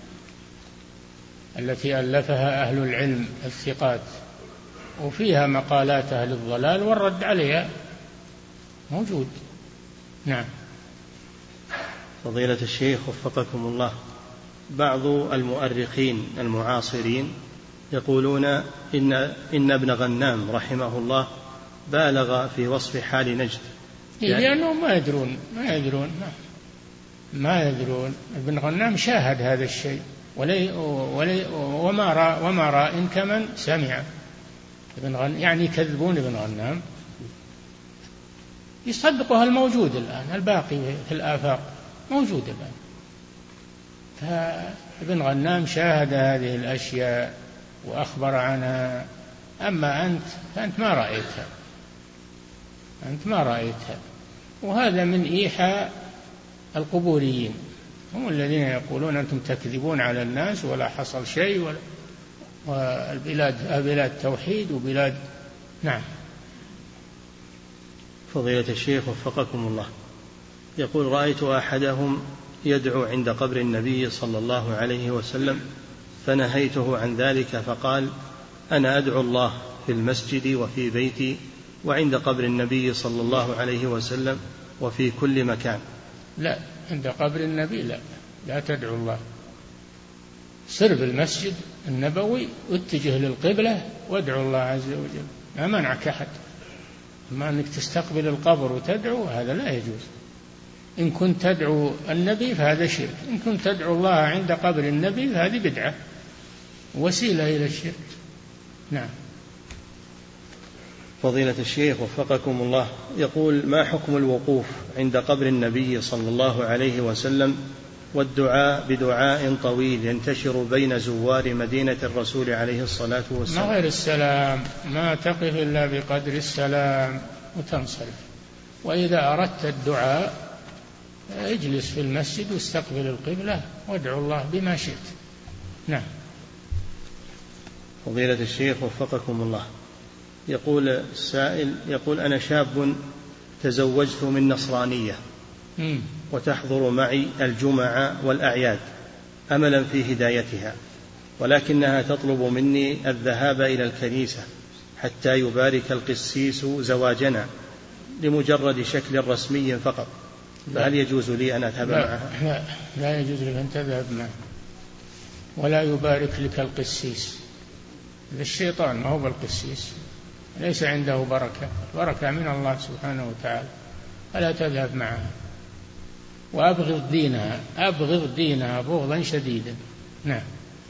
التي ألفها أهل العلم الثقات، وفيها مقالات أهل الضلال والرد عليها موجود. نعم. فضيلة الشيخ وفقكم الله، بعض المؤرخين المعاصرين يقولون إن ابن غنام رحمه الله بالغ في وصف حال نجد، لأنهم ما يدرون. ابن غنام شاهد هذا الشيء وما رأى كمن سمع. يعني يكذبون ابن غنام، يصدقها الموجود الآن، الباقي في الآفاق موجود الآن. فابن غنام شاهد هذه الأشياء وأخبر عنها، أما فأنت ما رأيتها. وهذا من إيحاء القبوريين، هم الذين يقولون أنتم تكذبون على الناس ولا حصل شيء، والبلاد توحيد وبلاد. نعم. فضيلة الشيخ وفقكم الله، يقول: رأيت أحدهم يدعو عند قبر النبي صلى الله عليه وسلم فنهيته عن ذلك، فقال: أنا أدعو الله في المسجد وفي بيتي وعند قبر النبي صلى الله عليه وسلم وفي كل مكان. لا، عند قبر النبي لا تدعو الله، سر بالمسجد النبوي واتجه للقبلة وادعو الله عز وجل، ما منعك أحد. أما أنك تستقبل القبر وتدعو، هذا لا يجوز. إن كنت تدعو النبي فهذا شرك، إن كنت تدعو الله عند قبر النبي فهذه بدعة وسيلة إلى الشرك. نعم. فضيلة الشيخ وفقكم الله، يقول: ما حكم الوقوف عند قبر النبي صلى الله عليه وسلم والدعاء بدعاء طويل ينتشر بين زوار مدينة الرسول عليه الصلاة والسلام؟ ما غير السلام، ما تقف إلا بقدر السلام وتنصرف. وإذا أردت الدعاء اجلس في المسجد واستقبل القبلة وادعو الله بما شئت. نعم. فضيلة الشيخ وفقكم الله، يقول السائل: يقول: أنا شاب تزوجت من نصرانية وتحضر معي الجمعة والأعياد أملا في هدايتها، ولكنها تطلب مني الذهاب إلى الكنيسة حتى يبارك القسيس زواجنا لمجرد شكل رسمي فقط، فهل يجوز لي أن أذهب معها؟ لا يجوز لك أن تذهب معها، ولا يبارك لك القسيس، الشيطان ما هو بالقسيس. ليس عنده بركة، البركة من الله سبحانه وتعالى، فلا تذهب معها. وأبغض دينها، أبغض دينها بغضا شديدا. نعم.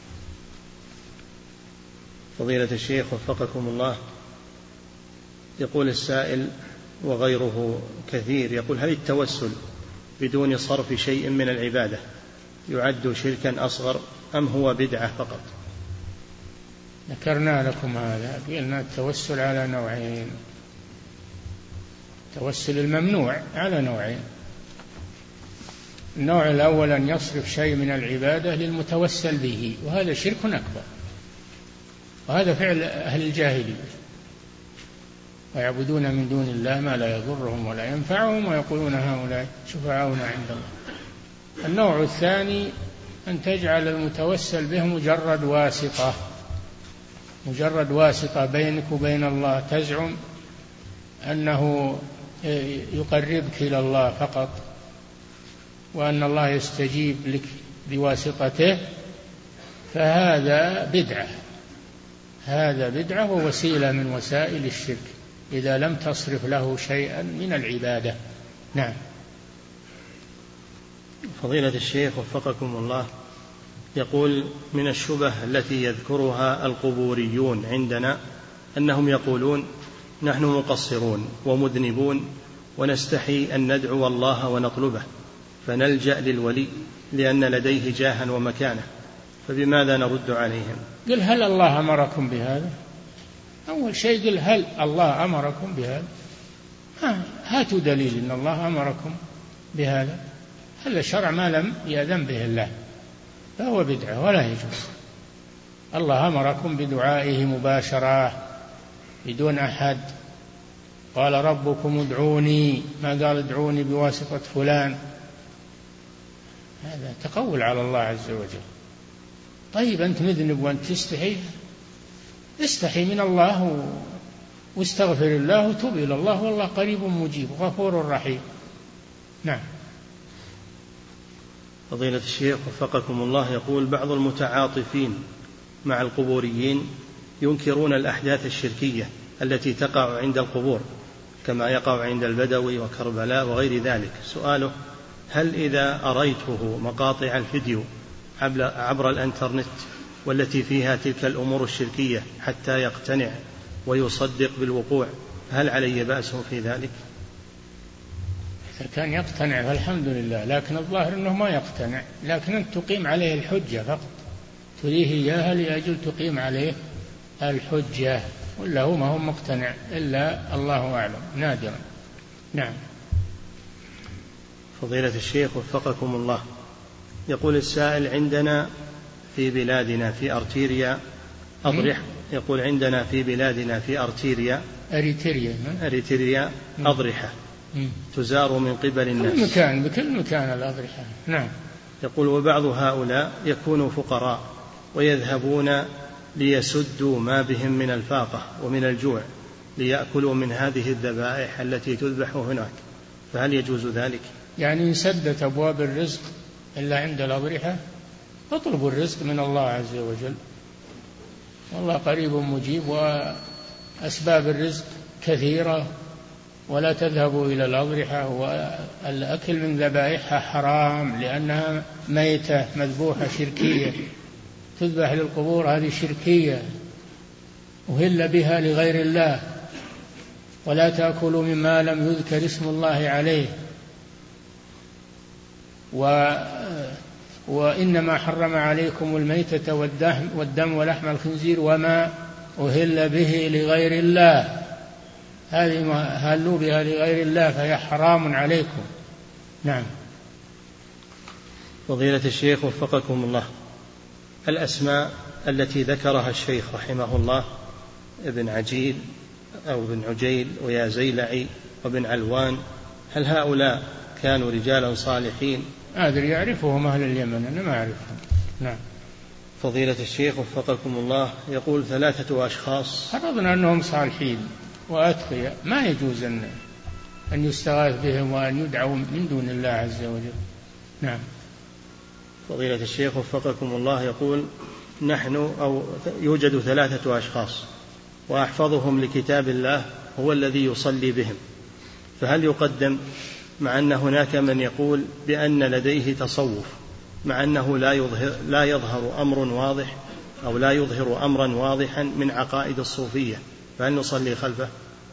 فضيلة الشيخ وفقكم الله، يقول السائل وغيره كثير، يقول: هل التوسل بدون صرف شيء من العبادة يعد شركا أصغر أم هو بدعة فقط؟ ذكرنا لكم هذا، قلنا التوسل على نوعين، التوسل الممنوع على نوعين. النوع الأول أن يصرف شيء من العبادة للمتوسل به، وهذا شرك أكبر، وهذا فعل أهل الجاهلية، ويعبدون من دون الله ما لا يضرهم ولا ينفعهم ويقولون هؤلاء شفعاؤنا عند الله. النوع الثاني أن تجعل المتوسل به مجرد واسطة بينك وبين الله، تزعم أنه يقربك إلى الله فقط، وأن الله يستجيب لك بواسطته، فهذا بدعة، هذا بدعة ووسيلة من وسائل الشرك إذا لم تصرف له شيئا من العبادة. نعم. فضيلة الشيخ وفقكم الله، يقول: من الشبه التي يذكرها القبوريون عندنا أنهم يقولون: نحن مقصرون ومذنبون ونستحي أن ندعو الله ونطلبه، فنلجأ للولي لأن لديه جاها ومكانة، فبماذا نرد عليهم؟ قل: هل الله أمركم بهذا؟ أول شيء قل: هل الله أمركم بهذا؟ هاتوا دليل أن الله أمركم بهذا. هذا شرع ما لم يأذن به الله، فهو بدعة ولا يجوز. الله أمركم بدعائه مباشرة بدون أحد، قال: ربكم ادعوني، ما قال ادعوني بواسطة فلان. هذا تقول على الله عز وجل. طيب أنت مذنب وأنت تستحي، استحي من الله واستغفر الله وتوب إلى الله، والله قريب مجيب غفور رحيم. نعم. فضيلة الشيخ وفقكم الله، يقول: بعض المتعاطفين مع القبوريين ينكرون الأحداث الشركية التي تقع عند القبور كما يقع عند البدوي وكربلاء وغير ذلك. سؤاله: هل إذا أريته مقاطع الفيديو عبر الإنترنت والتي فيها تلك الأمور الشركية حتى يقتنع ويصدق بالوقوع، هل علي بأس في ذلك؟ إذا كان يقتنع فالحمد لله، لكن الظاهر أنه ما يقتنع، لكن أنت تقيم عليه الحجة فقط، تريه إياها لأجل تقيم عليه الحجة، ولا هو ما هو مقتنع إلا الله أعلم، نادرا. نعم. فضيلة الشيخ وفقكم الله، يقول السائل: عندنا في بلادنا في أرتيريا أضرحة، يقول: عندنا في بلادنا في أريتريا أضرحة تزار من قبل الناس، بكل مكان الأضرحة. نعم. يقول: وبعض هؤلاء يكونوا فقراء ويذهبون ليسدوا ما بهم من الفاقة ومن الجوع ليأكلوا من هذه الذبائح التي تذبح هناك، فهل يجوز ذلك؟ يعني انسدت أبواب الرزق إلا عند الأضرحة؟ اطلبوا الرزق من الله عز وجل، والله قريب مجيب، وأسباب الرزق كثيرة، ولا تذهبوا إلى الأضرحة، والأكل من ذبائحها حرام لأنها ميتة مذبوحة شركية، تذبح للقبور، هذه شركية أهل بها لغير الله. ولا تأكلوا مما لم يذكر اسم الله عليه، وإنما حرم عليكم الميتة والدم ولحم الخنزير وما أهل به لغير الله، هذه ما هلوا بها لغير الله فهي حرام عليكم. نعم. فضيلة الشيخ وفقكم الله، الأسماء التي ذكرها الشيخ رحمه الله: ابن عجيل أو ابن عجيل ويا زيلعي وابن علوان، هل هؤلاء كانوا رجالا صالحين؟ أدري، يعرفهم أهل اليمن، أنا ما أعرفهم. نعم. فضيلة الشيخ وفقكم الله، يقول: 3 أشخاص فرضنا أنهم صالحين وأتقياء، ما يجوز أن يستغاث بهم وأن يدعوا من دون الله عز وجل. نعم. فضيلة الشيخ وفقكم الله، يقول: يوجد 3 أشخاص وأحفظهم لكتاب الله هو الذي يصلي بهم، فهل يقدم مع أن هناك من يقول بأن لديه تصوف مع أنه لا يظهر أمر واضح أو لا يظهر أمرا واضحا من عقائد الصوفية، فهل نصلي خلفه؟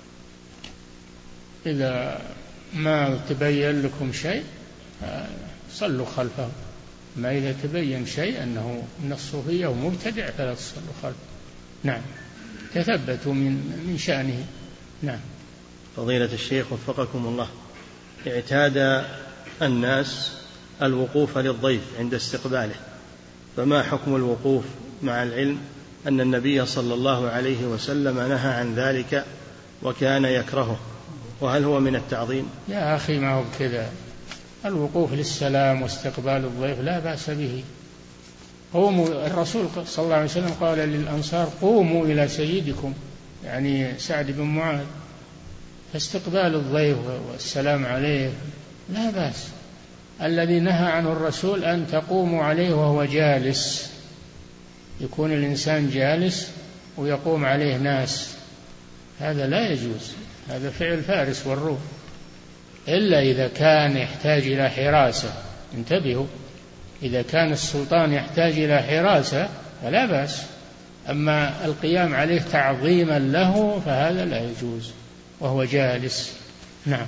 إذا ما تبين لكم شيء صلوا خلفه، ما إذا تبين شيء أنه من الصوفية ومبتدع فلا تصلوا خلفه. نعم، تثبتوا من شأنه. نعم. فضيلة الشيخ وفقكم الله، اعتاد الناس الوقوف للضيف عند استقباله، فما حكم الوقوف مع العلم أن النبي صلى الله عليه وسلم نهى عن ذلك وكان يكرهه، وهل هو من التعظيم؟ يا أخي ما هو كذا، الوقوف للسلام واستقبال الضيف لا بأس به. قوموا، الرسول صلى الله عليه وسلم قال للأنصار قوموا إلى سيدكم، يعني سعد بن معاذ، فاستقبال الضيف والسلام عليه لا بأس. الذي نهى عنه الرسول أن تقوموا عليه وهو جالس، يكون الإنسان جالس ويقوم عليه ناس، هذا لا يجوز، هذا فعل فارس والروم، إلا إذا كان يحتاج إلى حراسة. انتبهوا، إذا كان السلطان يحتاج إلى حراسة فلا بأس، أما القيام عليه تعظيما له فهذا لا يجوز وهو جالس. نعم.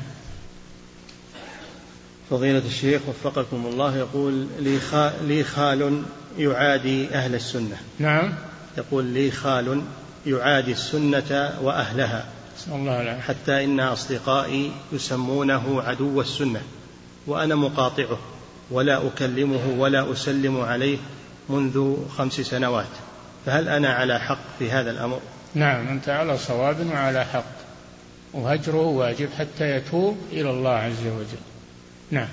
فضيلة الشيخ وفقكم الله، يقول لي خال يعادي أهل السنة. نعم. يقول لي خال يعادي السنة وأهلها، حتى إن أصدقائي يسمونه عدو السنة، وأنا مقاطعه ولا أكلمه ولا أسلم عليه منذ 5 سنوات، فهل أنا على حق في هذا الأمر؟ نعم، أنت على صواب وعلى حق، وهجره واجب حتى يتوب إلى الله عز وجل. نعم.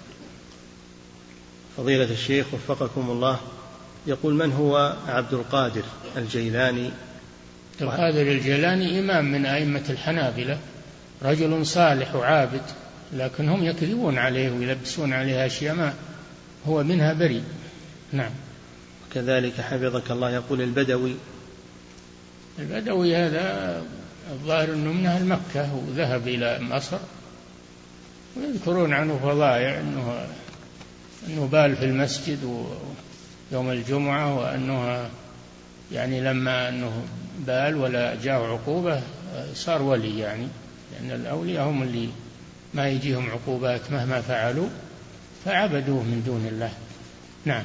فضيلة الشيخ وفقكم الله، يقول من هو عبد القادر الجيلاني؟ عبد القادر الجيلاني إمام من أئمة الحنابلة، رجل صالح وعابد، لكن هم يكذبون عليه ويلبسون عليه أشياء ما هو منها بريء. نعم. كذلك حفظك الله، يقول البدوي هذا الظاهر أنه من أهل مكة وذهب إلى مصر، ويذكرون عنه فضائع، أنه بال في المسجد يوم الجمعة، وأنه يعني لما أنه بال ولا جاء عقوبة صار ولي، يعني لأن الأولياء هم اللي ما يجيهم عقوبات مهما فعلوا، فعبدوه من دون الله. نعم.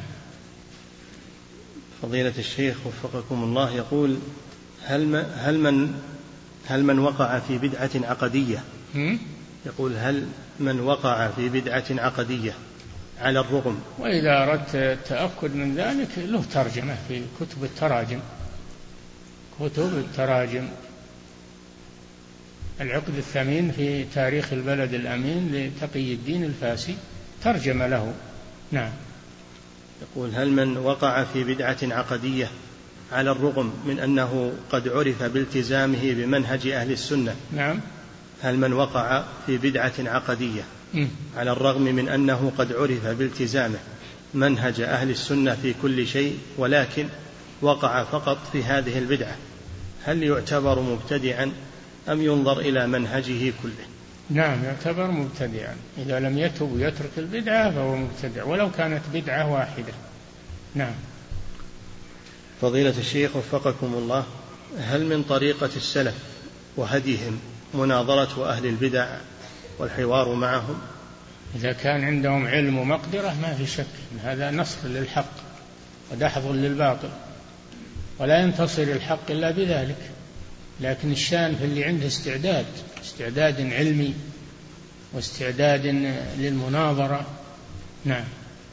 فضيلة الشيخ وفقكم الله، يقول هل من وقع في بدعة عقدية، يقول هل من وقع في بدعة عقدية على الرغم، وإذا أردت التأكد من ذلك له ترجمة في كتب التراجم، العقد الثمين في تاريخ البلد الأمين لتقي الدين الفاسي ترجم له. نعم. يقول هل من وقع في بدعة عقدية على الرغم من أنه قد عرف بالتزامه بمنهج أهل السنة؟ نعم. هل من وقع في بدعة عقدية على الرغم من أنه قد عرف بالتزامه منهج أهل السنة في كل شيء، ولكن وقع فقط في هذه البدعة، هل يعتبر مبتدعا أم ينظر إلى منهجه كله؟ نعم، يعتبر مبتدعا، إذا لم يتب ويترك البدعة فهو مبتدع ولو كانت بدعة واحدة. نعم. فضيلة الشيخ وفقكم الله، هل من طريقة السلف وهديهم مناظرة أهل البدع والحوار معهم؟ إذا كان عندهم علم ومقدرة ما في شك، هذا نصر للحق ودحض للباطل، ولا ينتصر الحق إلا بذلك، لكن الشان في اللي عنده استعداد علمي واستعداد للمناظرة. نعم.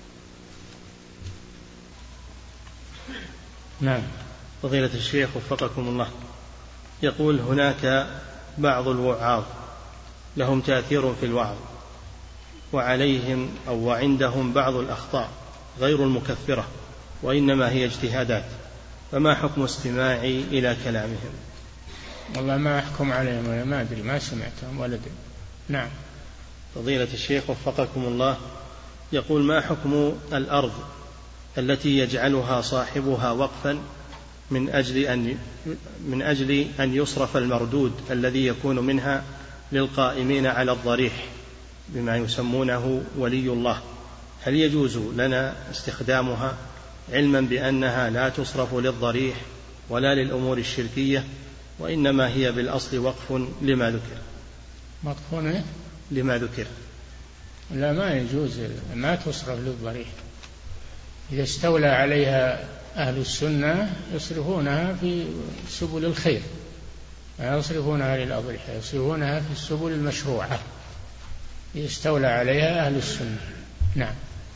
نعم. فضيلة الشيخ وفقكم الله، يقول هناك بعض الوعاظ لهم تأثير في الوعظ، وعليهم أو وعندهم بعض الأخطاء غير المكفرة وإنما هي اجتهادات، فما حكم استماعي إلى كلامهم؟ والله ما أحكم عليهم، ما أدري، ما سمعتهم ولا أدري. نعم. فضيلة الشيخ وفقكم الله، يقول ما حكم الأرض التي يجعلها صاحبها وقفا من أجل أن يصرف المردود الذي يكون منها للقائمين على الضريح بما يسمونه ولي الله، هل يجوز لنا استخدامها علما بأنها لا تصرف للضريح ولا للأمور الشركية، وإنما هي بالأصل وقف لما ذكر؟ مطفونة لما ذكر. لا، ما يجوز، ما تصرف للضريح. إذا استولى عليها أهل السنة يصرفونها في سبل الخير، لا يصرفونها للأضرحة، يصرفونها في السبل المشروعة يستولى عليها أهل السنة. نعم.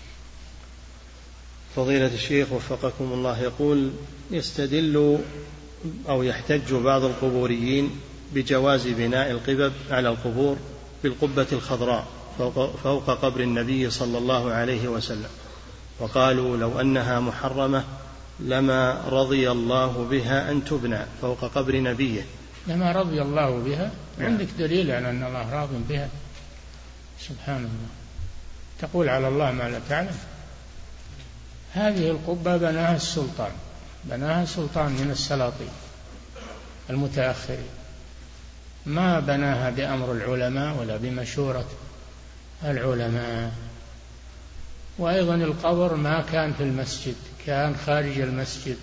فضيلة الشيخ وفقكم الله يقول: يستدل أو يحتج بعض القبوريين بجواز بناء القبب على القبور بالقبة الخضراء فوق قبر النبي صلى الله عليه وسلم، وقالوا لو أنها محرمة لما رضي الله بها أن تبنى فوق قبر نبيه. لما رضي الله بها؟ عندك دليل على أن الله راض بها؟ سبحان الله، تقول على الله ما لا تعلم. هذه القبة بناها السلطان، بناها سلطان من السلاطين المتأخرين، ما بناها بأمر العلماء ولا بمشورة العلماء. وأيضا القبر ما كان في المسجد، كان خارج المسجد.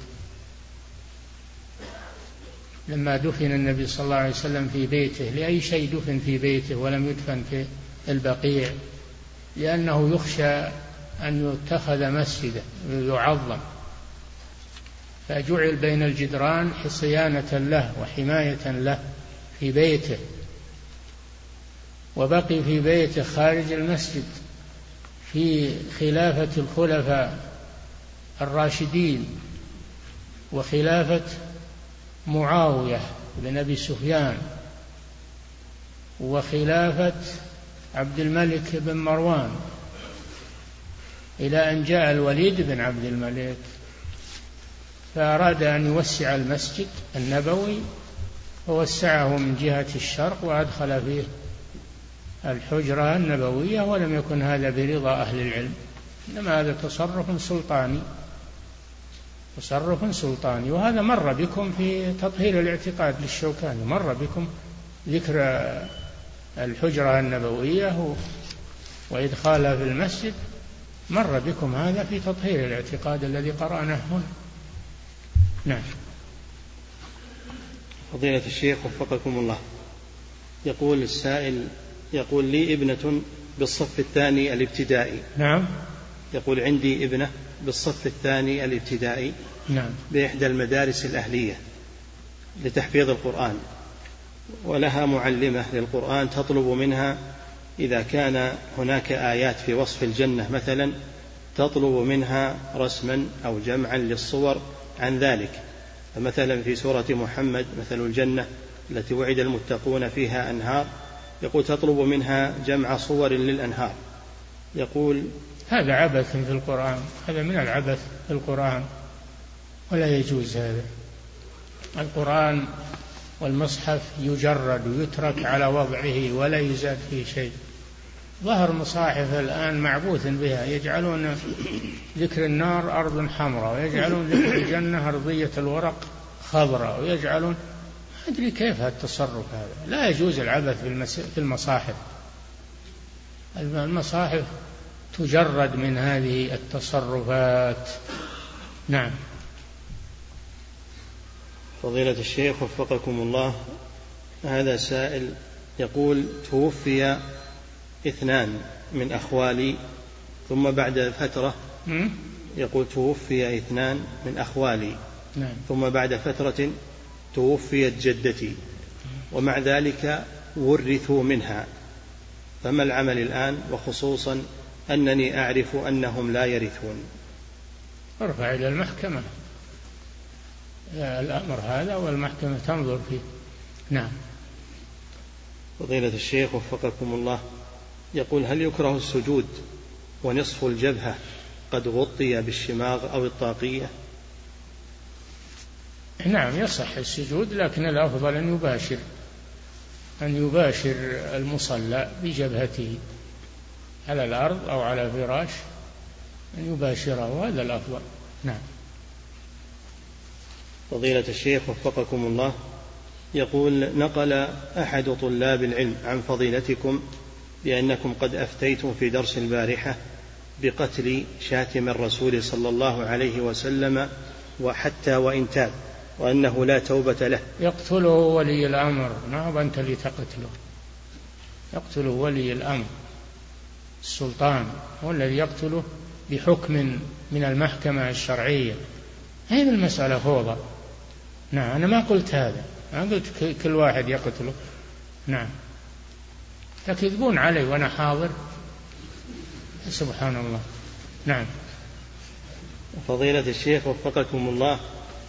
لما دفن النبي صلى الله عليه وسلم في بيته، لأي شيء دفن في بيته ولم يدفن في البقيع؟ لأنه يخشى أن يتخذ مسجدا يعظم، فجعل بين الجدران صيانة له وحماية له في بيته، وبقي في بيته خارج المسجد في خلافة الخلفاء الراشدين وخلافة معاوية بن أبي سفيان وخلافة عبد الملك بن مروان، إلى أن جاء الوليد بن عبد الملك فأراد أن يوسع المسجد النبوي، فوسعه من جهة الشرق وأدخل فيه الحجرة النبوية، ولم يكن هذا برضا أهل العلم، إنما هذا تصرف سلطاني، تصرف سلطاني. وهذا مر بكم في تطهير الاعتقاد للشوكاني، مر بكم ذكر الحجرة النبوية وإدخالها في المسجد، مر بكم هذا في تطهير الاعتقاد الذي قرأناه هنا. نعم. فضيلة الشيخ وفقكم الله، يقول السائل: يقول لي ابنة بالصف الثاني الابتدائي. نعم. يقول عندي ابنة بالصف الثاني الابتدائي. نعم. بإحدى المدارس الأهلية لتحفيظ القرآن، ولها معلمة للقرآن تطلب منها إذا كان هناك آيات في وصف الجنة مثلا تطلب منها رسما أو جمعا للصور عن ذلك، فمثلا في سورة محمد مثل الجنة التي وعد المتقون فيها أنهار، يقول تطلب منها جمع صور للأنهار. يقول هذا عبث في القرآن، هذا من العبث في القرآن ولا يجوز هذا. القرآن والمصحف يجرد ويترك على وضعه ولا يزاد فيه شيء. ظهر مصاحف الآن معبوث بها، يجعلون ذكر النار أرض حمراء، ويجعلون ذكر الجنة أرضية الورق خضراء، ويجعلون أدري كيف التصرف هذا. لا يجوز العبث في المصاحف. المصاحف تجرد من هذه التصرفات. نعم. فضيلة الشيخ وفقكم الله، هذا سائل يقول توفي 2 من أخوالي، ثم بعد فترة يقول توفي 2 من أخوالي. نعم. ثم بعد فترة توفيت جدتي، ومع ذلك ورثوا منها، فما العمل الآن، وخصوصا أنني أعرف أنهم لا يرثون؟ ارفع إلى المحكمة الأمر هذا والمحكمة تنظر فيه. نعم. فضيلة الشيخ وفقكم الله، يقول هل يكره السجود ونصف الجبهة قد غطي بالشماغ أو الطاقية؟ نعم، يصح السجود، لكن الأفضل أن يباشر المصلى بجبهته على الأرض أو على فراش، أن يباشره، هذا الأفضل. نعم. فضيلة الشيخ وفقكم الله، يقول: نقل أحد طلاب العلم عن فضيلتكم بأنكم قد أفتيتم في درس البارحة بقتل شاتم الرسول صلى الله عليه وسلم وحتى وإن تاب، وأنه لا توبة له. يقتله ولي الأمر، ما هو أنت اللي تقتله، يقتله ولي الأمر، السلطان هو الذي يقتله بحكم من المحكمة الشرعية. هذه المسألة فوضى. نعم، أنا ما قلت هذا، ما قلت كل واحد يقتله. نعم، تكذبون علي وأنا حاضر، سبحان الله. نعم. فضيلة الشيخ وفقكم الله،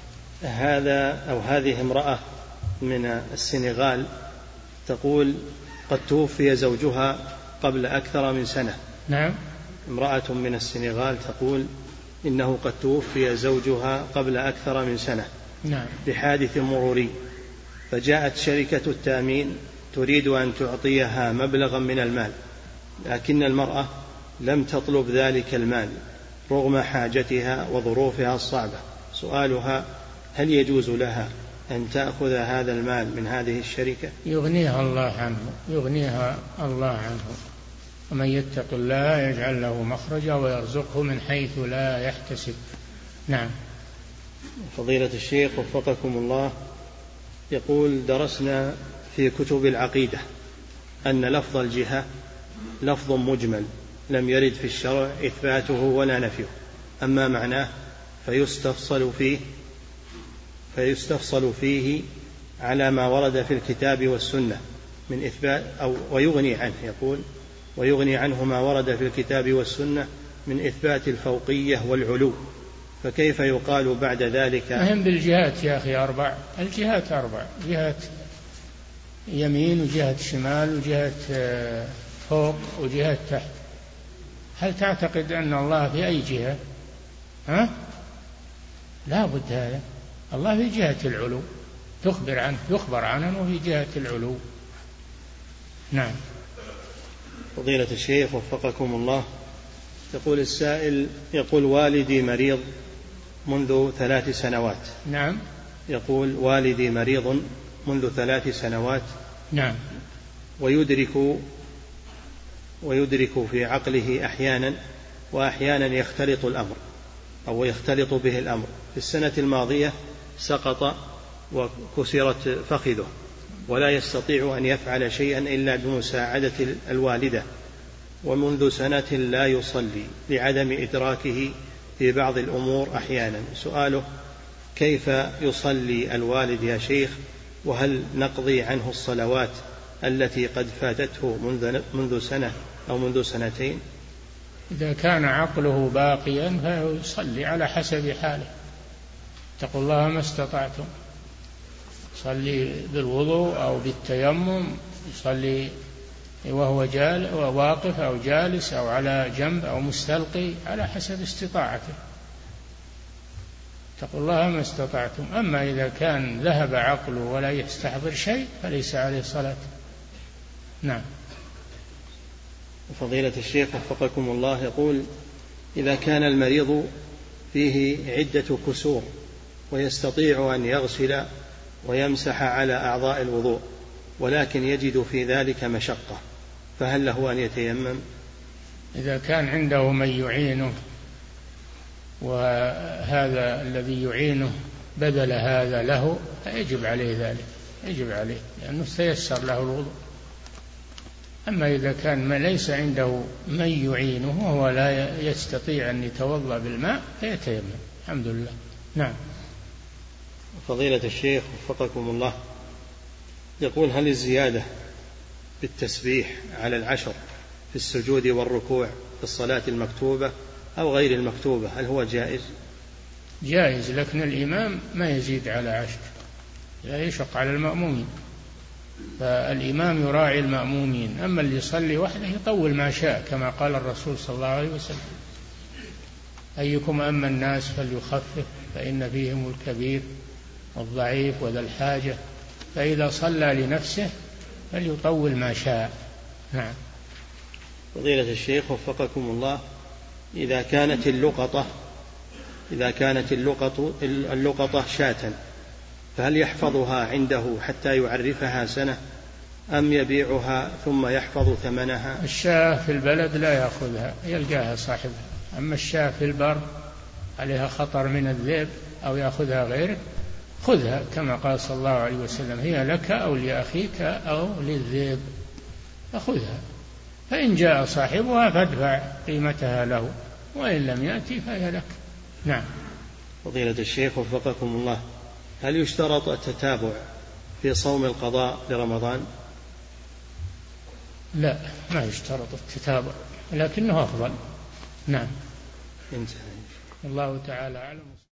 هذه امرأة من السنغال تقول: قد توفي زوجها قبل أكثر من سنة. نعم. امرأة من السنغال تقول إنه قد توفي زوجها قبل أكثر من سنة. نعم. بحادث مروري، فجاءت شركة التأمين تريد أن تعطيها مبلغا من المال، لكن المرأة لم تطلب ذلك المال رغم حاجتها وظروفها الصعبة. سؤالها: هل يجوز لها أن تأخذ هذا المال من هذه الشركة؟ يغنيها الله عنه، يغنيها الله عنه. ومن يتق الله يجعل له مخرجا ويرزقه من حيث لا يحتسب. نعم. فضيلة الشيخ وفقكم الله، يقول: درسنا في كتب العقيدة أن لفظ الجهة لفظ مجمل لم يرد في الشرع إثباته ولا نفيه، أما معناه فيستفصل فيه على ما ورد في الكتاب والسنة من إثبات ويغني عنه. يقول: ويغني عنه ما ورد في الكتاب والسنة من إثبات الفوقية والعلو، فكيف يقال بعد ذلك؟ أهم بالجهات يا أخي 4، الجهات 4، جهة يمين وجهة شمال وجهة فوق وجهة تحت. هل تعتقد أن الله في أي جهة؟ لا بد هذا. الله في جهة العلو، يخبر عنه وفي جهة العلو. نعم. فضيلة الشيخ وفقكم الله، يقول السائل: يقول: والدي مريض منذ 3 سنوات. نعم. يقول: والدي مريض منذ 3 سنوات. نعم. ويدرك في عقله أحيانا، وأحيانا يختلط الأمر أو يختلط به الأمر. في السنة الماضية سقط وكسرت فخذه، ولا يستطيع أن يفعل شيئا إلا بمساعدة الوالدة، ومنذ سنة لا يصلي لعدم إدراكه في بعض الأمور أحيانا. سؤاله: كيف يصلي الوالد يا شيخ؟ وهل نقضي عنه الصلوات التي قد فاتته منذ سنة أو منذ سنتين؟ إذا كان عقله باقيا فيصلي على حسب حاله. اتقوا الله ما استطعتم، يصلي بالوضوء أو بالتيمم، يصلي وهو واقف أو جالس أو على جنب أو مستلقي على حسب استطاعته. اتقوا الله ما استطعتم. أما إذا كان ذهب عقله ولا يستحضر شيء فليس عليه صلاة. نعم. فضيلة الشيخ وفقكم الله، يقول: إذا كان المريض فيه عدة كسور ويستطيع أن يغسل ويمسح على أعضاء الوضوء، ولكن يجد في ذلك مشقة، فهل له أن يتيمم؟ إذا كان عنده من يعينه وهذا الذي يعينه بذل هذا له فيجب عليه ذلك، يجب عليه لأنه سيسر له الوضوء. أما إذا كان ما ليس عنده من يعينه وهو لا يستطيع أن يتوضأ بالماء فيتيمم. الحمد لله. نعم. فضيلة الشيخ وفقكم الله، يقول: هل الزيادة بالتسبيح على 10 في السجود والركوع في الصلاة المكتوبة أو غير المكتوبة هل هو جائز؟ جائز، لكن الإمام ما يزيد على 10، لا يشق على المأمومين، فالإمام يراعي المأمومين. أما اللي يصلي وحده يطول ما شاء، كما قال الرسول صلى الله عليه وسلم: أيكم أما الناس فليخفف فإن فيهم الكبير والضعيف وذا الحاجة، فإذا صلى لنفسه فليطول ما شاء. نعم. فضيلة الشيخ وفقكم الله، إذا كانت اللقطة شاة فهل يحفظها عنده حتى يعرفها سنة أم يبيعها ثم يحفظ ثمنها؟ الشاة في البلد لا يأخذها، يلقاها صاحبها. أما الشاة في البر عليها خطر من الذئب أو يأخذها غيرك، خذها كما قال صلى الله عليه وسلم: هي لك أو لأخيك أو للذئب، فخذها، فإن جاء صاحبها فادفع قيمتها له، وإن لم يأتي فهي لك. نعم. فضيلة الشيخ وفقكم الله، هل يشترط التتابع في صوم القضاء لرمضان؟ لا، ما يشترط التتابع، لكنه أفضل. نعم. انتهى. الله تعالى أعلم.